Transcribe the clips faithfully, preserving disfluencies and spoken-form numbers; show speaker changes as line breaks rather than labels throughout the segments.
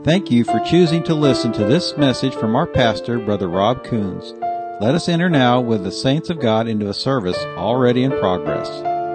Thank you for choosing to listen to this message from our pastor, Brother Rob Coons. Let us enter now with the saints of God into a service already in progress.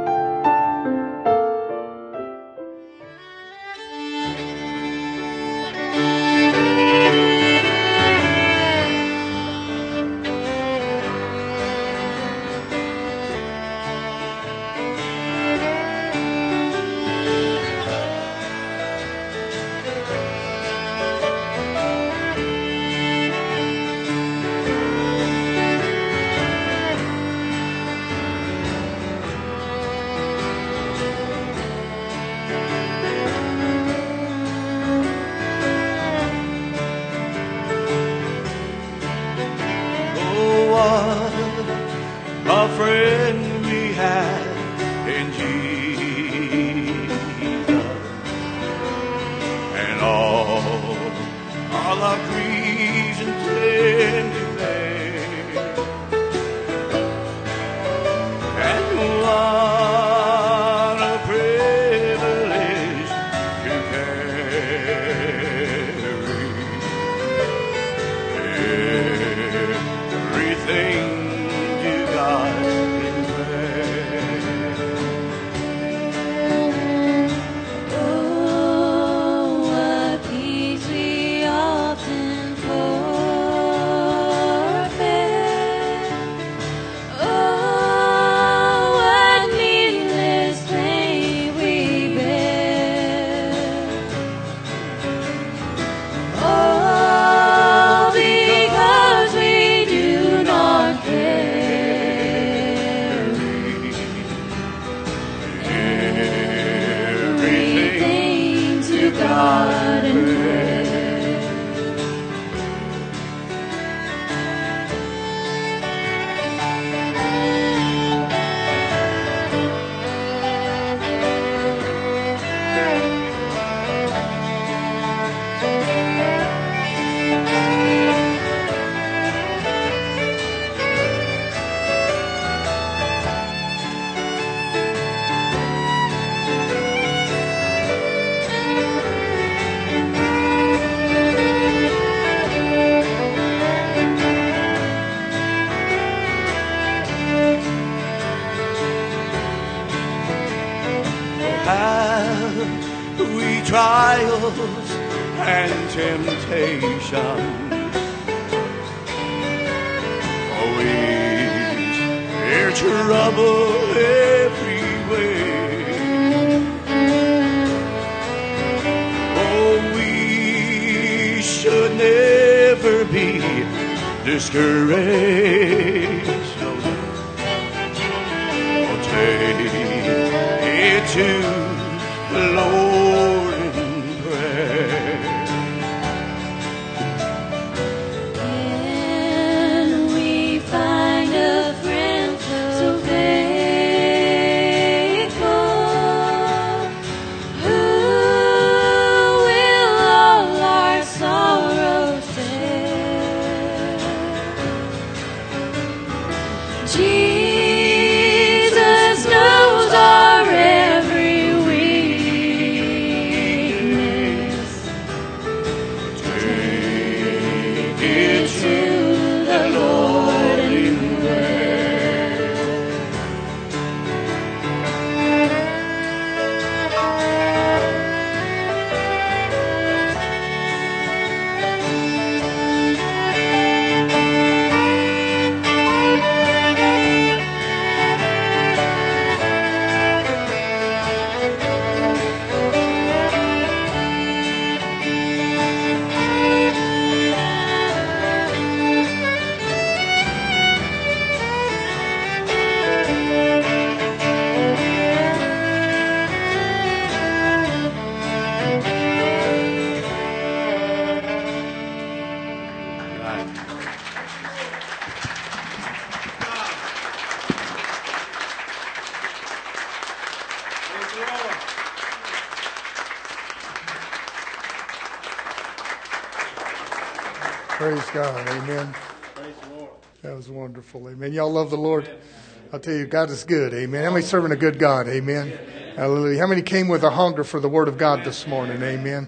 Praise God. Amen.
Praise the Lord.
That was wonderful. Amen. Y'all love the Lord? I'll tell you, God is good. Amen. How many serving a good God? Amen. Hallelujah. How many came with a hunger for the Word of God this morning? Amen.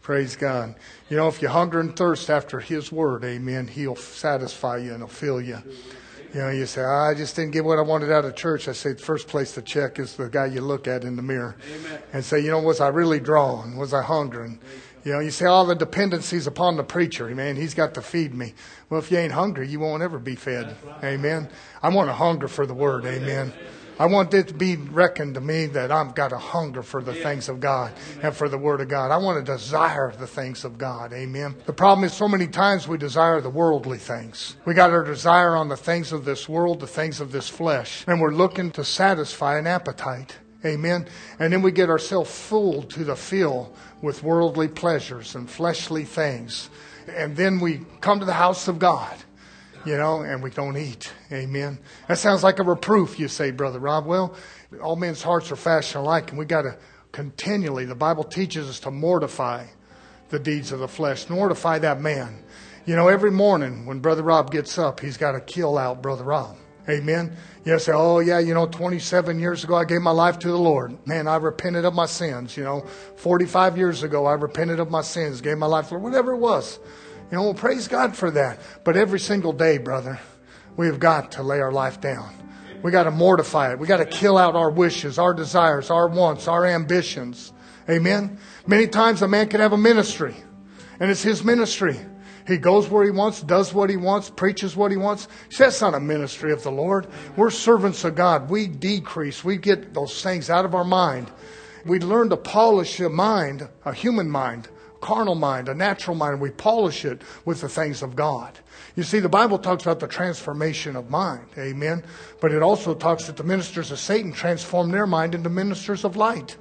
Praise God. You know, if you hunger and thirst after His Word, amen, He'll satisfy you and He'll fill you. You know, you say, I just didn't get what I wanted out of church. I say the first place to check is the guy you look at in the mirror. Amen. And say, you know, was I really drawing? Was I hungering? You know, you say all the dependencies upon the preacher. Man, he's got to feed me. Well, if you ain't hungry, you won't ever be fed. Amen. I want to hunger for the Word. Amen. I want it to be reckoned to me that I've got a hunger for the things of God and for the Word of God. I want to desire the things of God. Amen. The problem is so many times we desire the worldly things. We got our desire on the things of this world, the things of this flesh. And we're looking to satisfy an appetite. Amen. And then we get ourselves fooled to the fill with worldly pleasures and fleshly things. And then we come to the house of God. You know, and we don't eat. Amen. That sounds like a reproof, you say, Brother Rob. Well, all men's hearts are fashioned alike, and we got to continually, the Bible teaches us to mortify the deeds of the flesh, mortify that man. You know, every morning when Brother Rob gets up, he's got to kill out Brother Rob. Amen. You say, oh yeah, you know, twenty-seven years ago I gave my life to the Lord. Man, I repented of my sins. You know, forty-five years ago I repented of my sins, gave my life to the Lord, whatever it was. You know, well, praise God for that. But every single day, brother, we have got to lay our life down. We got to mortify it. We got to kill out our wishes, our desires, our wants, our ambitions. Amen. Many times a man can have a ministry, and it's his ministry. He goes where he wants, does what he wants, preaches what he wants. That's not a ministry of the Lord. We're servants of God. We decrease. We get those things out of our mind. We learn to polish a mind, a human mind, carnal mind, a natural mind. We polish it with the things of God. You see, the Bible talks about the transformation of mind. Amen. But it also talks that the ministers of Satan transform their mind into ministers of light.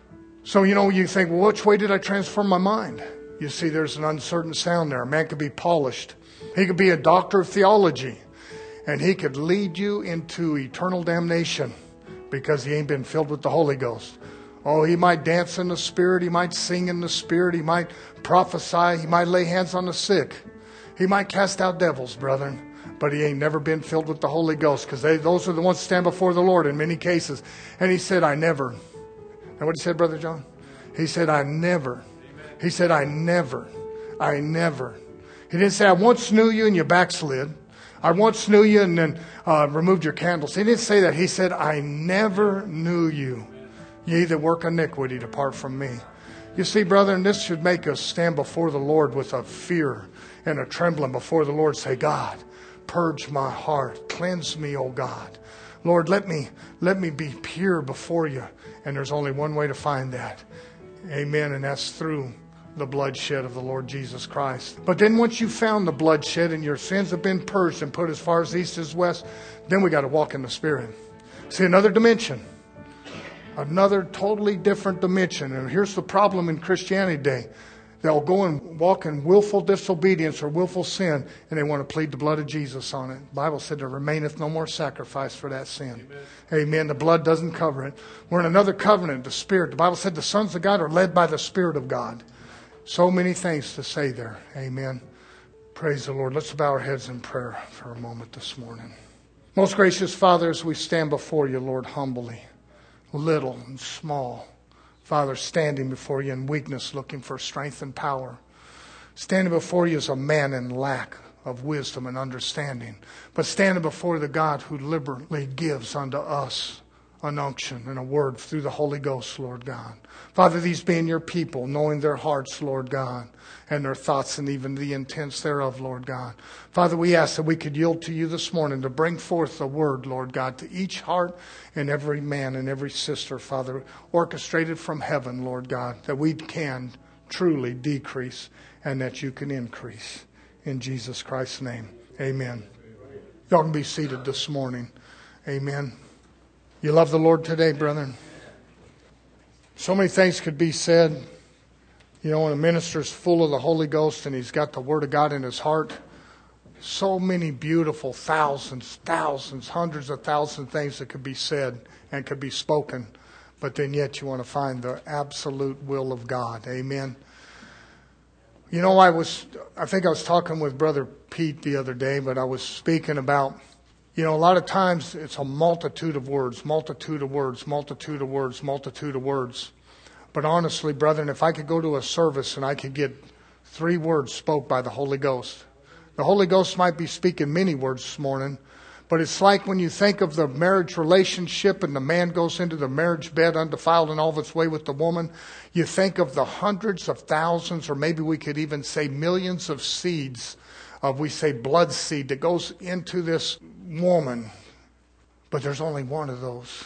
So, you know, you think, well, which way did I transform my mind? You see, there's an uncertain sound there. A man could be polished. He could be a doctor of theology. And he could lead you into eternal damnation because he ain't been filled with the Holy Ghost. Oh, he might dance in the Spirit. He might sing in the Spirit. He might prophesy. He might lay hands on the sick. He might cast out devils, brethren. But he ain't never been filled with the Holy Ghost, because those are the ones that stand before the Lord in many cases. And he said, I never. And what he said, Brother John? He said, I never. He said, I never. I never. He didn't say, I once knew you and you backslid. I once knew you and then uh, removed your candles. He didn't say that. He said, I never knew you. Ye that work iniquity, depart from me. You see, brethren, this should make us stand before the Lord with a fear and a trembling before the Lord. Say, God, purge my heart. Cleanse me, O God. Lord, let me, let me be pure before you. And there's only one way to find that. Amen. And that's through the bloodshed of the Lord Jesus Christ. But then once you've found the bloodshed and your sins have been purged and put as far as east as west, then we got to walk in the Spirit. See, another dimension. Another totally different dimension. And here's the problem in Christianity today. They'll go and walk in willful disobedience or willful sin, and they want to plead the blood of Jesus on it. The Bible said there remaineth no more sacrifice for that sin. Amen. Amen. The blood doesn't cover it. We're in another covenant, the Spirit. The Bible said the sons of God are led by the Spirit of God. So many things to say there. Amen. Praise the Lord. Let's bow our heads in prayer for a moment this morning. Most gracious Father, as we stand before you, Lord, humbly, little and small, Father, standing before you in weakness, looking for strength and power. Standing before you as a man in lack of wisdom and understanding. But standing before the God who liberally gives unto us an unction and a word through the Holy Ghost, Lord God. Father, these being your people, knowing their hearts, Lord God, and their thoughts and even the intents thereof, Lord God. Father, we ask that we could yield to you this morning to bring forth the word, Lord God, to each heart and every man and every sister, Father, orchestrated from heaven, Lord God, that we can truly decrease and that you can increase. In Jesus Christ's name, amen. Y'all can be seated this morning. Amen. You love the Lord today, brethren? So many things could be said. You know, when a minister's full of the Holy Ghost and he's got the Word of God in his heart, so many beautiful thousands, thousands, hundreds of thousands of things that could be said and could be spoken. But then yet you want to find the absolute will of God. Amen. You know, I was, I think I was talking with Brother Pete the other day, but I was speaking about, you know, a lot of times it's a multitude of words, multitude of words, multitude of words, multitude of words. But honestly, brethren, if I could go to a service and I could get three words spoke by the Holy Ghost. The Holy Ghost might be speaking many words this morning, but it's like when you think of the marriage relationship and the man goes into the marriage bed undefiled in all of its way with the woman, you think of the hundreds of thousands, or maybe we could even say millions of seeds of, we say, blood seed that goes into this woman. But there's only one of those.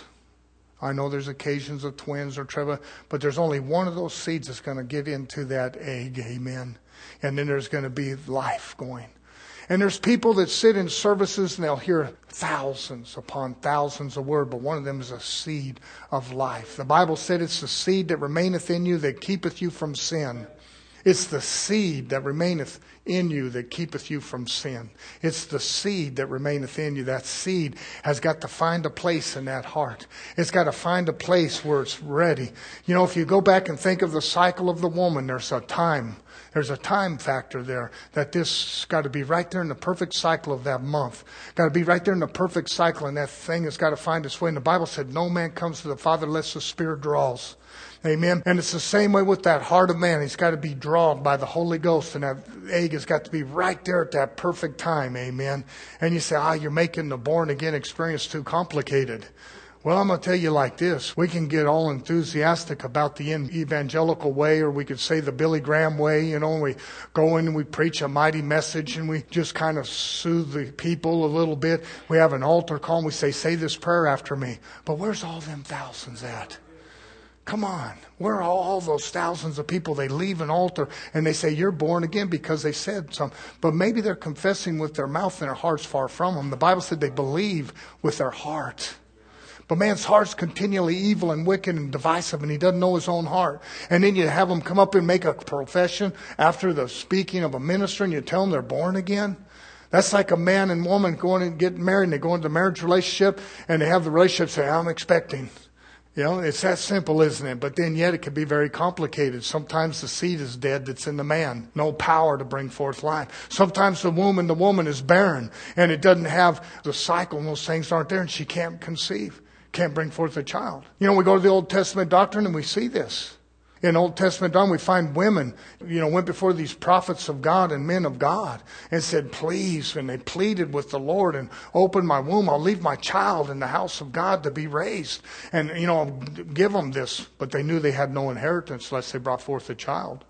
I know there's occasions of twins or triple, but there's only one of those seeds that's going to get into that egg, amen. And then there's going to be life going. And there's people that sit in services and they'll hear thousands upon thousands of words, but one of them is a seed of life. The Bible said it's the seed that remaineth in you that keepeth you from sin. It's the seed that remaineth in you that keepeth you from sin. It's the seed that remaineth in you. That seed has got to find a place in that heart. It's got to find a place where it's ready. You know, if you go back and think of the cycle of the woman, there's a time. There's a time factor there that this got to be right there in the perfect cycle of that month. Got to be right there in the perfect cycle, and that thing has got to find its way. And the Bible said, no man comes to the Father unless the Spirit draws. Amen. And it's the same way with that heart of man. He's got to be drawn by the Holy Ghost, and that egg has got to be right there at that perfect time. Amen. And you say, ah, you're making the born again experience too complicated. Well, I'm going to tell you like this. We can get all enthusiastic about the evangelical way, or we could say the Billy Graham way. You know, and we go in and we preach a mighty message and we just kind of soothe the people a little bit. We have an altar call and we say, say this prayer after me. But where's all them thousands at? Come on. Where are all those thousands of people? They leave an altar and they say, you're born again because they said something. But maybe they're confessing with their mouth and their heart's far from them. The Bible said they believe with their heart. But man's heart's continually evil and wicked and divisive, and he doesn't know his own heart. And then you have them come up and make a profession after the speaking of a minister, and you tell them they're born again. That's like a man and woman going and getting married, and they go into a marriage relationship, and they have the relationship say, I'm expecting. You know, it's that simple, isn't it? But then yet it can be very complicated. Sometimes the seed is dead that's in the man. No power to bring forth life. Sometimes the womb in the woman is barren, and it doesn't have the cycle, and those things aren't there, and she can't conceive. Can't bring forth a child. You know, we go to the Old Testament doctrine and we see this. In Old Testament doctrine, we find women, you know, went before these prophets of God and men of God and said, please, and they pleaded with the Lord and open my womb. I'll leave my child in the house of God to be raised. And, you know, I'll give them this. But they knew they had no inheritance unless they brought forth a child.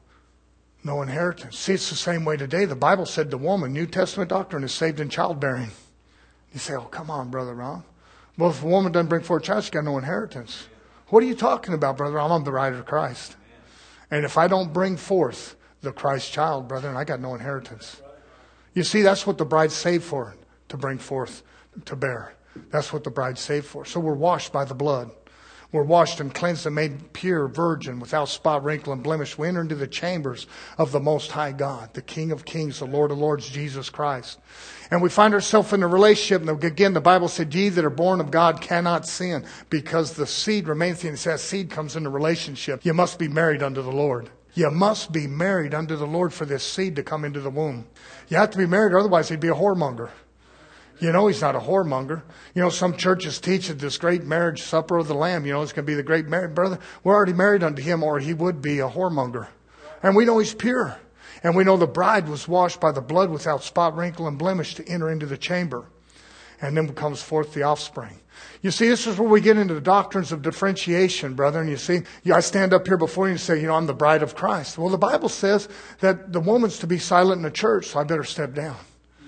No inheritance. See, it's the same way today. The Bible said the woman, New Testament doctrine, is saved in childbearing. You say, oh, come on, Brother Ron. Well, if a woman doesn't bring forth a child, she's got no inheritance. What are you talking about, brother? I'm the bride of Christ. And if I don't bring forth the Christ child, brethren, I got no inheritance. You see, that's what the bride's saved for, to bring forth, to bear. That's what the bride's saved for. So we're washed by the blood. We're washed and cleansed and made pure, virgin, without spot, wrinkle, and blemish. We enter into the chambers of the Most High God, the King of Kings, the Lord of Lords, Jesus Christ. And we find ourselves in a relationship. And again, the Bible said, ye that are born of God cannot sin, because the seed remains in you. That seed comes into relationship. You must be married unto the Lord. You must be married unto the Lord for this seed to come into the womb. You have to be married, or otherwise he'd be a whoremonger. You know, he's not a whoremonger. You know, some churches teach that this great marriage supper of the Lamb, you know, it's going to be the great marriage. Brother, we're already married unto him, or he would be a whoremonger. And we know he's pure. And we know the bride was washed by the blood without spot, wrinkle, and blemish to enter into the chamber. And then comes forth the offspring. You see, this is where we get into the doctrines of differentiation, brother. And you see, I stand up here before you and say, you know, I'm the bride of Christ. Well, the Bible says that the woman's to be silent in the church, so I better step down.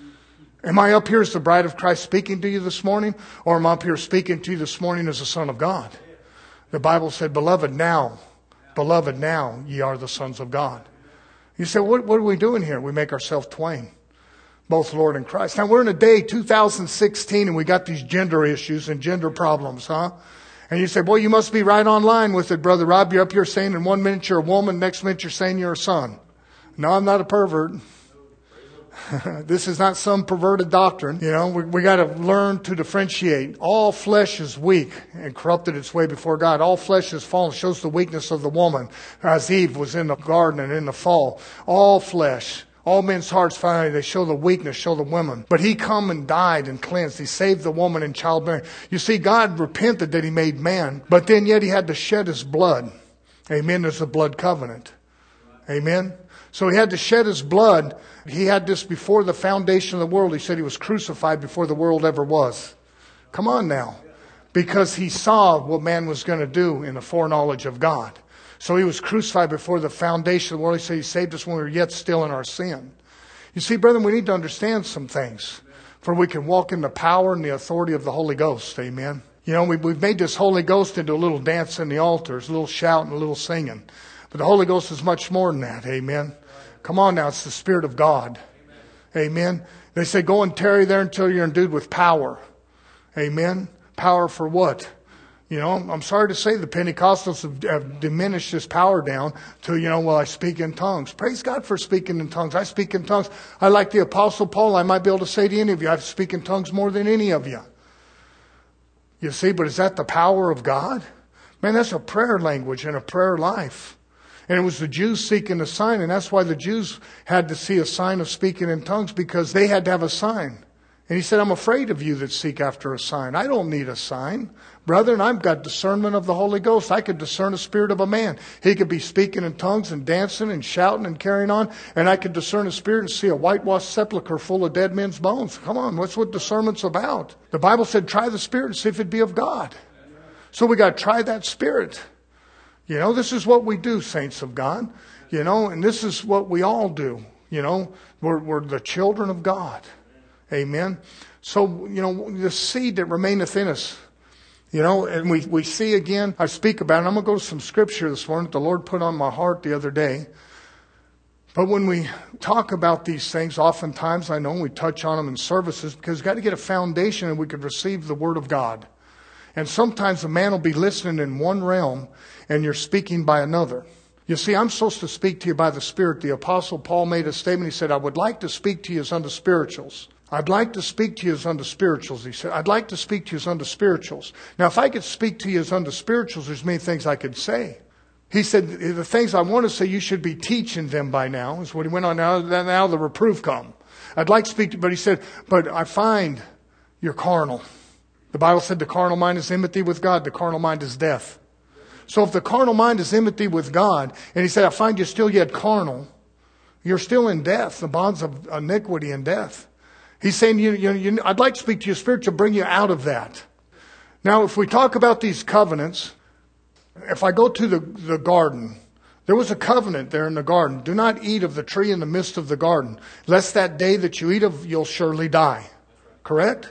Am I up here as the bride of Christ speaking to you this morning? Or am I up here speaking to you this morning as the Son of God? The Bible said, beloved, now, beloved, now, ye are the sons of God. You say, what, what are we doing here? We make ourselves twain, both Lord and Christ. Now, we're in a day, two thousand sixteen, and we got these gender issues and gender problems, huh? And you say, boy, you must be right on line with it, Brother Rob. You're up here saying in one minute you're a woman, next minute you're saying you're a son. No, I'm not a pervert. This is not some perverted doctrine. You know, we, we got to learn to differentiate. All flesh is weak and corrupted its way before God. All flesh is fallen. Shows the weakness of the woman, as Eve was in the garden and in the fall. All flesh, all men's hearts finally, they show the weakness, show the woman. But he come and died and cleansed. He saved the woman in childbearing. You see, God repented that he made man, but then yet he had to shed his blood. Amen. There's a blood covenant. Amen. So he had to shed his blood. He had this before the foundation of the world. He said he was crucified before the world ever was. Come on now. Because he saw what man was going to do in the foreknowledge of God. So he was crucified before the foundation of the world. He said he saved us when we were yet still in our sin. You see, brethren, we need to understand some things. For we can walk in the power and the authority of the Holy Ghost. Amen. You know, we, we've made this Holy Ghost into a little dance in the altars, a little shouting, a little singing. But the Holy Ghost is much more than that. Amen. Come on now, it's the Spirit of God. Amen. They say go and tarry there until you're endued with power. Amen. Power for what? You know, I'm sorry to say the Pentecostals have, have diminished this power down to, you know, well, I speak in tongues. Praise God for speaking in tongues. I speak in tongues. I like the Apostle Paul. I might be able to say to any of you, I speak in tongues more than any of you. You see, but is that the power of God? Man, that's a prayer language and a prayer life. And it was the Jews seeking a sign, and that's why the Jews had to see a sign of speaking in tongues, because they had to have a sign. And he said, I'm afraid of you that seek after a sign. I don't need a sign. Brethren, I've got discernment of the Holy Ghost. I could discern the spirit of a man. He could be speaking in tongues and dancing and shouting and carrying on. And I could discern a spirit and see a whitewashed sepulchre full of dead men's bones. Come on, what's what discernment's about? The Bible said, try the spirit and see if it be of God. So we got to try that spirit. You know, this is what we do, saints of God. You know, and this is what we all do. You know, we're, we're the children of God. Amen. So, you know, the seed that remaineth in us, you know, and we, we see again, I speak about it. I'm going to go to some scripture this morning that the Lord put on my heart the other day. But when we talk about these things, oftentimes I know we touch on them in services because we've got to get a foundation and we could receive the Word of God. And sometimes a man will be listening in one realm and you're speaking by another. You see, I'm supposed to speak to you by the Spirit. The Apostle Paul made a statement. He said, I would like to speak to you as unto spirituals. I'd like to speak to you as unto spirituals, he said. I'd like to speak to you as unto spirituals. Now, if I could speak to you as unto spirituals, there's many things I could say. He said, the things I want to say, you should be teaching them by now, is what he went on. Now, now the reproof come. I'd like to speak to, but he said, but I find you're carnal. The Bible said the carnal mind is enmity with God. The carnal mind is death. So if the carnal mind is enmity with God, and he said, I find you still yet carnal, you're still in death, the bonds of iniquity and death. He's saying, you, you, you, I'd like to speak to your spirit to bring you out of that. Now, if we talk about these covenants, if I go to the, the garden, there was a covenant there in the garden. Do not eat of the tree in the midst of the garden, lest that day that you eat of, you'll surely die. Correct?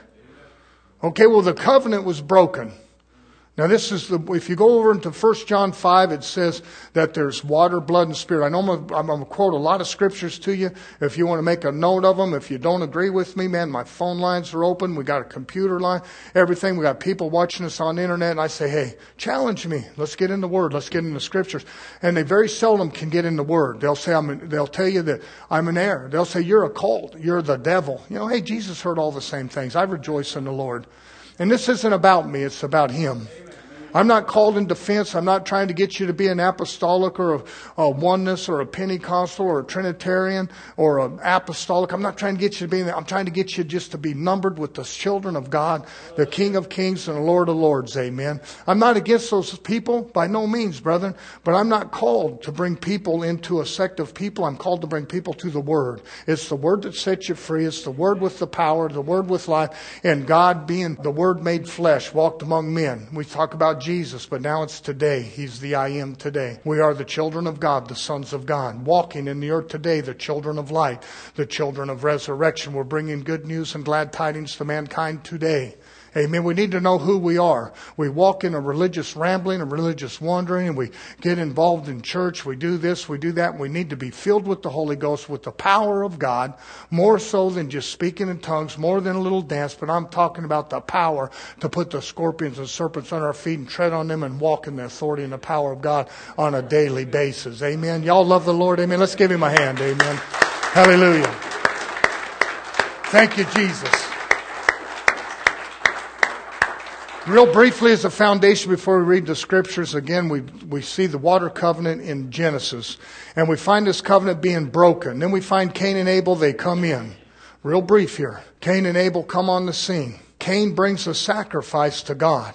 Okay, well, the covenant was broken. Now, this is the, if you go over into First John five, it says that there's water, blood, and spirit. I know I'm going, I'm going to quote a lot of scriptures to you. If you want to make a note of them, if you don't agree with me, man, my phone lines are open. We got a computer line, everything. We got people watching us on the internet. And I say, hey, challenge me. Let's get in the Word. Let's get in the scriptures. And they very seldom can get in the Word. They'll say, I'm, an, they'll tell you that I'm an error. They'll say, you're a cult. You're the devil. You know, hey, Jesus heard all the same things. I rejoice in the Lord. And this isn't about me. It's about Him. I'm not called in defense. I'm not trying to get you to be an apostolic or a, a oneness or a Pentecostal or a Trinitarian or an apostolic. I'm not trying to get you to be, I'm trying to get you just to be numbered with the children of God, the King of Kings and the Lord of Lords. Amen. I'm not against those people by no means, brethren, but I'm not called to bring people into a sect of people. I'm called to bring people to the Word. It's the Word that sets you free. It's the Word with the power, the Word with life, and God being the Word made flesh, walked among men. We talk about Jesus, but now it's today. He's the I am today. We are the children of God, the sons of God, walking in the earth today, the children of light, the children of resurrection. We're bringing good news and glad tidings to mankind today. Amen. We need to know who we are. We walk in a religious rambling, a religious wandering, and we get involved in church. We do this, we do that. And we need to be filled with the Holy Ghost, with the power of God, more so than just speaking in tongues, more than a little dance. But I'm talking about the power to put the scorpions and serpents on our feet and tread on them and walk in the authority and the power of God on a daily basis. Amen. Y'all love the Lord. Amen. Let's give Him a hand. Amen. Hallelujah. Thank you, Jesus. Real briefly as a foundation before we read the scriptures, again, we we see the water covenant in Genesis. And we find this covenant being broken. Then we find Cain and Abel, they come in. Real brief here. Cain and Abel come on the scene. Cain brings a sacrifice to God.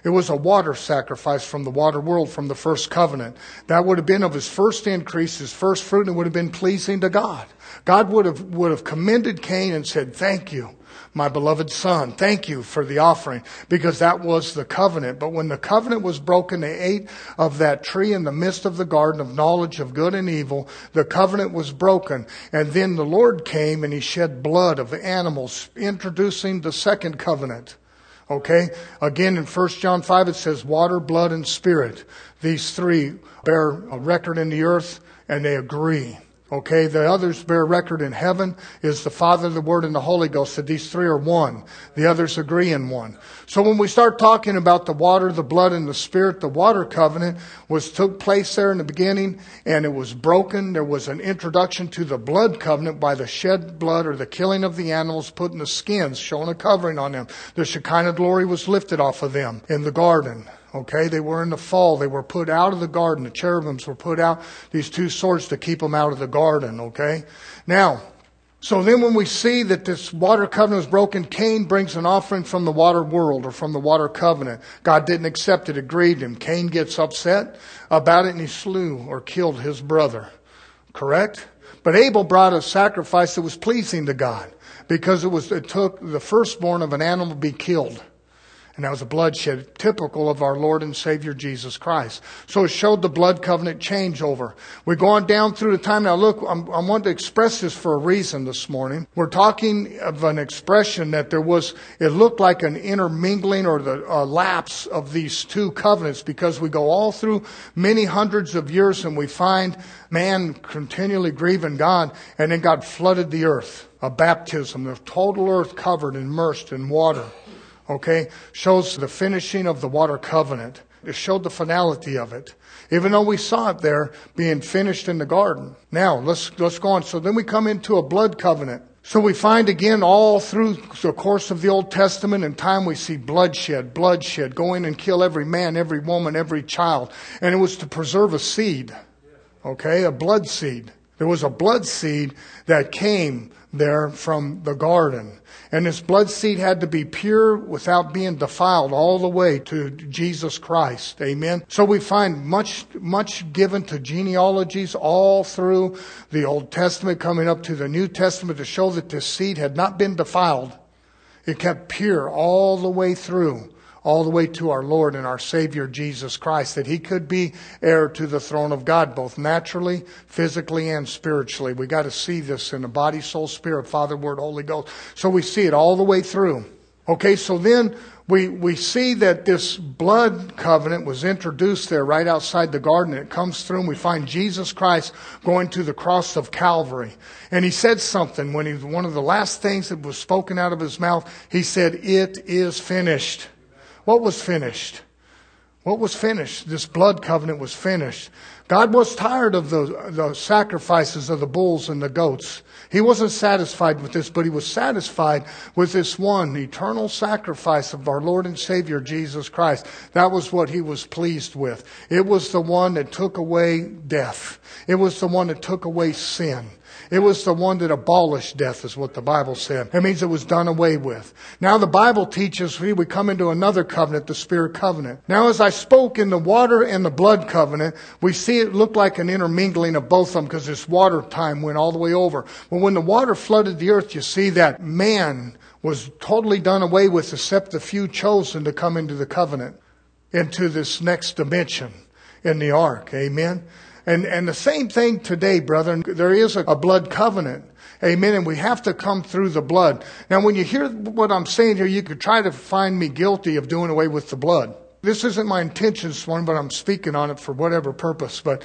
It was a water sacrifice from the water world, from the first covenant. That would have been of his first increase, his first fruit, and it would have been pleasing to God. God would have, would have commended Cain and said, thank you, my beloved son. Thank you for the offering, because that was the covenant. But when the covenant was broken, they ate of that tree in the midst of the garden of knowledge of good and evil. The covenant was broken. And then the Lord came and he shed blood of animals, introducing the second covenant. Okay? Again, in First John five, it says water, blood, and spirit. These three bear a record in the earth and they agree. Okay, the others bear record in heaven is the Father, the Word, and the Holy Ghost. So these three are one. The others agree in one. So when we start talking about the water, the blood, and the Spirit, the water covenant was took place there in the beginning, and it was broken. There was an introduction to the blood covenant by the shed blood or the killing of the animals, putting the skins, showing a covering on them. The Shekinah glory was lifted off of them in the garden. Okay, they were in the fall. They were put out of the garden. The cherubims were put out, these two swords to keep them out of the garden. Okay, now, so then when we see that this water covenant was broken, Cain brings an offering from the water world or from the water covenant. God didn't accept it. It grieved him. Cain gets upset about it and he slew or killed his brother. Correct? But Abel brought a sacrifice that was pleasing to God because it was, it took the firstborn of an animal to be killed. And that was a bloodshed, typical of our Lord and Savior Jesus Christ. So it showed the blood covenant changeover. We're going down through the time. Now look, I'm, I want to express this for a reason this morning. We're talking of an expression that there was, it looked like an intermingling or the uh, lapse of these two covenants, because we go all through many hundreds of years and we find man continually grieving God, and then God flooded the earth. A baptism, the total earth covered, immersed in water. Okay, shows the finishing of the water covenant. It showed the finality of it, even though we saw it there being finished in the garden. Now let's let's go on. So then we come into a blood covenant. So we find again all through the course of the Old Testament and time we see bloodshed, bloodshed, go in and kill every man, every woman, every child, and it was to preserve a seed. Okay, a blood seed. There was a blood seed that came there from the garden. And this blood seed had to be pure without being defiled all the way to Jesus Christ. Amen. So we find much, much given to genealogies all through the Old Testament coming up to the New Testament to show that this seed had not been defiled. It kept pure all the way through. All the way to our Lord and our Savior Jesus Christ, that he could be heir to the throne of God, both naturally, physically, and spiritually. We got to see this in the body, soul, spirit, Father, Word, Holy Ghost. So we see it all the way through. Okay, so then we, we see that this blood covenant was introduced there right outside the garden. It comes through and we find Jesus Christ going to the cross of Calvary. And he said something when he, one of the last things that was spoken out of his mouth, he said, "It is finished." What was finished? What was finished? This blood covenant was finished. God was tired of the, the sacrifices of the bulls and the goats. He wasn't satisfied with this, but he was satisfied with this one eternal sacrifice of our Lord and Savior Jesus Christ. That was what he was pleased with. It was the one that took away death. It was the one that took away sin. It was the one that abolished death, is what the Bible said. It means it was done away with. Now the Bible teaches we, we come into another covenant, the Spirit covenant. Now as I spoke in the water and the blood covenant, we see it looked like an intermingling of both of them because this water time went all the way over. Well, when the water flooded the earth, you see that man was totally done away with except the few chosen to come into the covenant, into this next dimension in the ark. Amen. And and the same thing today, brethren. There is a, a blood covenant. Amen. And we have to come through the blood. Now, when you hear what I'm saying here, you could try to find me guilty of doing away with the blood. This isn't my intention this morning, but I'm speaking on it for whatever purpose. But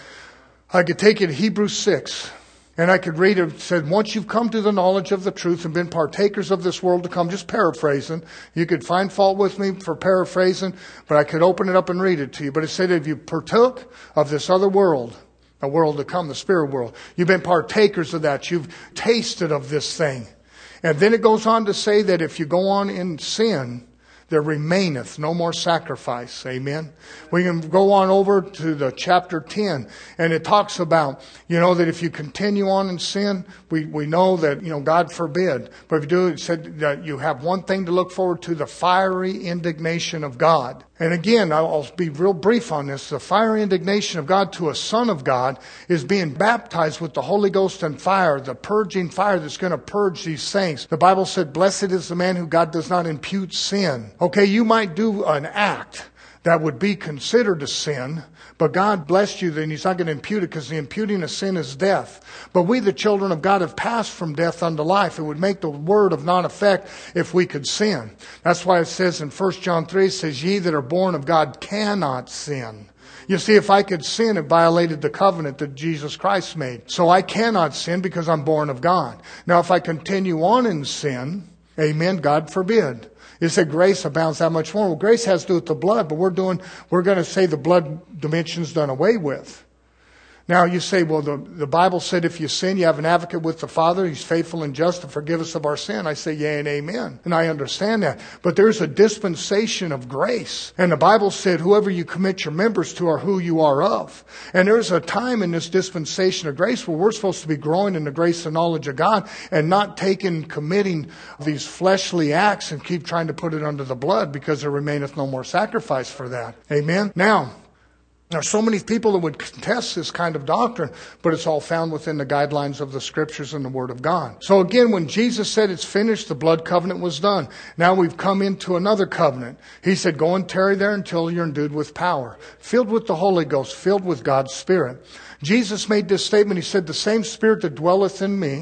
I could take it to Hebrews six. And I could read it. It said, once you've come to the knowledge of the truth and been partakers of this world to come, just paraphrasing. You could find fault with me for paraphrasing, but I could open it up and read it to you. But it said, if you partook of this other world, a world to come, the spirit world. You've been partakers of that. You've tasted of this thing. And then it goes on to say that if you go on in sin, there remaineth no more sacrifice. Amen. We can go on over to the chapter ten, and it talks about, you know, that if you continue on in sin, we, we know that, you know, God forbid. But if you do, it said that you have one thing to look forward to, the fiery indignation of God. And again, I'll be real brief on this. The fiery indignation of God to a son of God is being baptized with the Holy Ghost and fire, the purging fire that's going to purge these things. The Bible said, blessed is the man who God does not impute sin. Okay, you might do an act that would be considered a sin, but God blessed you, then He's not going to impute it, because the imputing of sin is death. But we, the children of God, have passed from death unto life. It would make the word of non-effect if we could sin. That's why it says in First John three, it says, ye that are born of God cannot sin. You see, if I could sin, it violated the covenant that Jesus Christ made. So I cannot sin because I'm born of God. Now, if I continue on in sin, amen, God forbid. You said grace abounds that much more. Well, grace has to do with the blood, but we're doing, we're going to say the blood dimension's done away with. Now you say, well, the, the Bible said if you sin, you have an advocate with the Father. He's faithful and just to forgive us of our sin. I say, yea and amen. And I understand that. But there's a dispensation of grace. And the Bible said, whoever you commit your members to are who you are of. And there's a time in this dispensation of grace where we're supposed to be growing in the grace and knowledge of God and not taking, committing these fleshly acts and keep trying to put it under the blood, because there remaineth no more sacrifice for that. Amen. Now, there are so many people that would contest this kind of doctrine, but it's all found within the guidelines of the Scriptures and the Word of God. So again, when Jesus said it's finished, the blood covenant was done. Now we've come into another covenant. He said, go and tarry there until you're endued with power, filled with the Holy Ghost, filled with God's Spirit. Jesus made this statement. He said, the same Spirit that dwelleth in me,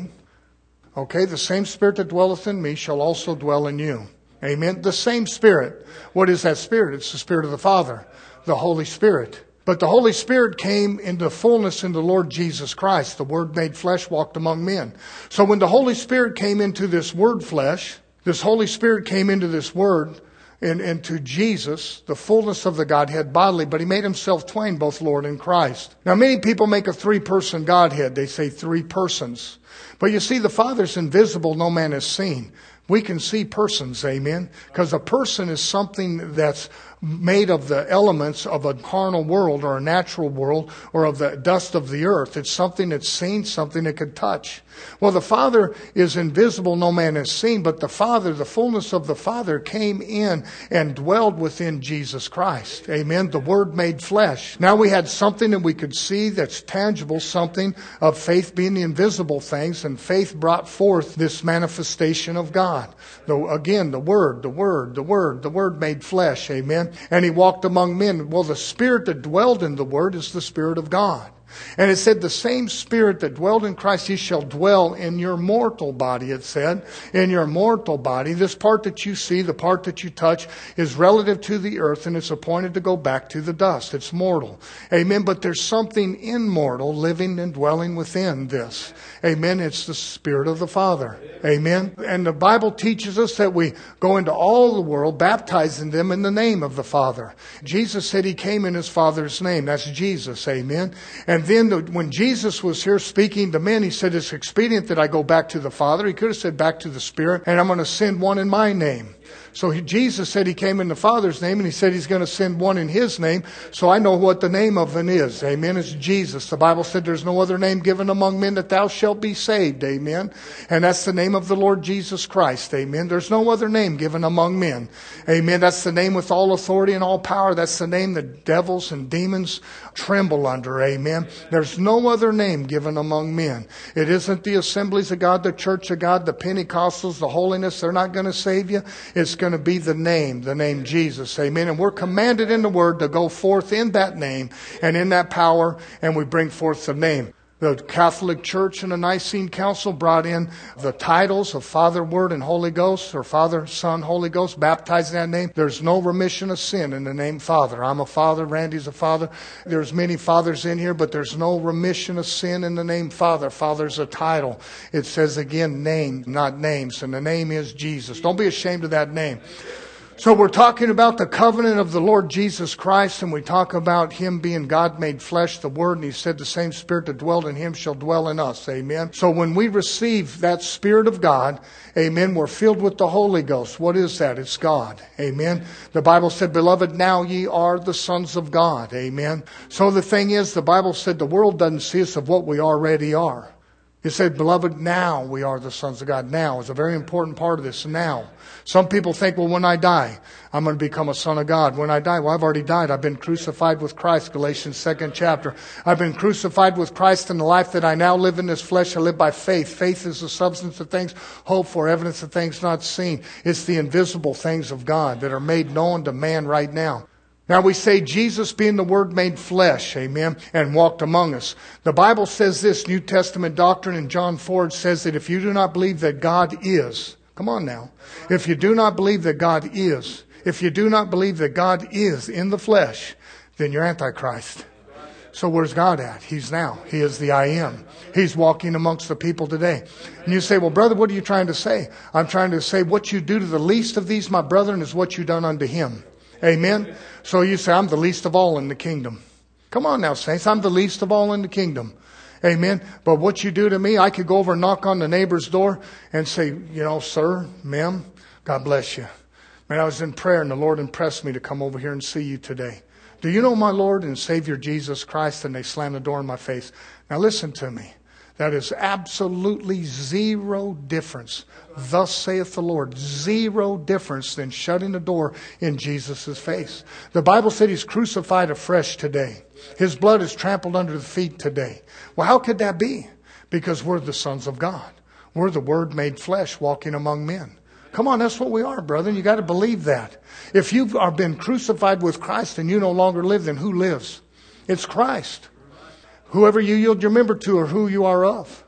okay, the same Spirit that dwelleth in me shall also dwell in you. Amen. The same Spirit. What is that Spirit? It's the Spirit of the Father, the Holy Spirit. But the Holy Spirit came into fullness in the Lord Jesus Christ. The Word made flesh, walked among men. So when the Holy Spirit came into this Word flesh, this Holy Spirit came into this Word and into Jesus, the fullness of the Godhead bodily, but He made Himself twain, both Lord and Christ. Now many people make a three-person Godhead. They say three persons. But you see, the Father's invisible, no man has seen. We can see persons, amen? Because a person is something that's made of the elements of a carnal world or a natural world or of the dust of the earth. It's something that's seen, something that could touch. Well, the Father is invisible, no man has seen, but the Father, the fullness of the Father came in and dwelled within Jesus Christ. Amen. The Word made flesh. Now we had something that we could see that's tangible, something of faith being the invisible things, and faith brought forth this manifestation of God. The, again, the Word, the Word, the Word, the Word made flesh. Amen. And He walked among men. Well, the Spirit that dwelled in the Word is the Spirit of God. And it said the same Spirit that dwelled in Christ, He shall dwell in your mortal body, it said. In your mortal body. This part that you see, the part that you touch, is relative to the earth, and it's appointed to go back to the dust. It's mortal. Amen. But there's something immortal living and dwelling within this. Amen. It's the Spirit of the Father. Amen. And the Bible teaches us that we go into all the world, baptizing them in the name of the Father. Jesus said He came in His Father's name. That's Jesus. Amen. And then the, when Jesus was here speaking to men, He said, it's expedient that I go back to the Father. He could have said back to the Spirit, and I'm going to send one in my name. So he, Jesus said He came in the Father's name, and He said He's going to send one in His name. So I know what the name of it is. Amen. It's Jesus. The Bible said there's no other name given among men that thou shalt be saved. Amen. And that's the name of the Lord Jesus Christ. Amen. There's no other name given among men. Amen. That's the name with all authority and all power. That's the name that devils and demons tremble under. Amen. There's no other name given among men. It isn't the Assemblies of God, the Church of God, the Pentecostals, the holiness. They're not going to save you. It's going to be the name, the name Jesus. Amen. And we're commanded in the Word to go forth in that name and in that power, and we bring forth the name. The Catholic Church and the Nicene Council brought in the titles of Father, Word, and Holy Ghost, or Father, Son, Holy Ghost, baptized in that name. There's no remission of sin in the name Father. I'm a father, Randy's a father. There's many fathers in here, but there's no remission of sin in the name Father. Father's a title. It says again, name, not names, and the name is Jesus. Don't be ashamed of that name. So we're talking about the covenant of the Lord Jesus Christ, and we talk about Him being God made flesh, the Word, and He said the same Spirit that dwelled in Him shall dwell in us. Amen. So when we receive that Spirit of God, amen, we're filled with the Holy Ghost. What is that? It's God. Amen. The Bible said, beloved, now ye are the sons of God. Amen. So the thing is, the Bible said the world doesn't see us of what we already are. You say, beloved, now we are the sons of God. Now is a very important part of this. Now. Some people think, well, when I die, I'm going to become a son of God. When I die, well, I've already died. I've been crucified with Christ, Galatians second chapter. I've been crucified with Christ, in the life that I now live in this flesh, I live by faith. Faith is the substance of things hoped for, evidence of things not seen. It's the invisible things of God that are made known to man right now. Now we say Jesus being the Word made flesh, amen, and walked among us. The Bible says this, New Testament doctrine in John four, it says that if you do not believe that God is, come on now, if you do not believe that God is, if you do not believe that God is in the flesh, then you're Antichrist. So where's God at? He's now. He is the I am. He's walking amongst the people today. And you say, well, brother, what are you trying to say? I'm trying to say what you do to the least of these, my brethren, is what you done unto him. Amen. So you say, I'm the least of all in the kingdom. Come on now, saints. I'm the least of all in the kingdom. Amen. But what you do to me, I could go over and knock on the neighbor's door and say, you know, sir, ma'am, God bless you. Man, I was in prayer and the Lord impressed me to come over here and see you today. Do you know my Lord and Savior Jesus Christ? And they slam the door in my face. Now listen to me. That is absolutely zero difference. Thus saith the Lord. Zero difference than shutting the door in Jesus' face. The Bible said he's crucified afresh today. His blood is trampled under the feet today. Well, how could that be? Because we're the sons of God. We're the Word made flesh walking among men. Come on, that's what we are, brother. You got to believe that. If you've been crucified with Christ and you no longer live, then who lives? It's Christ. Whoever you yield your member to or who you are of.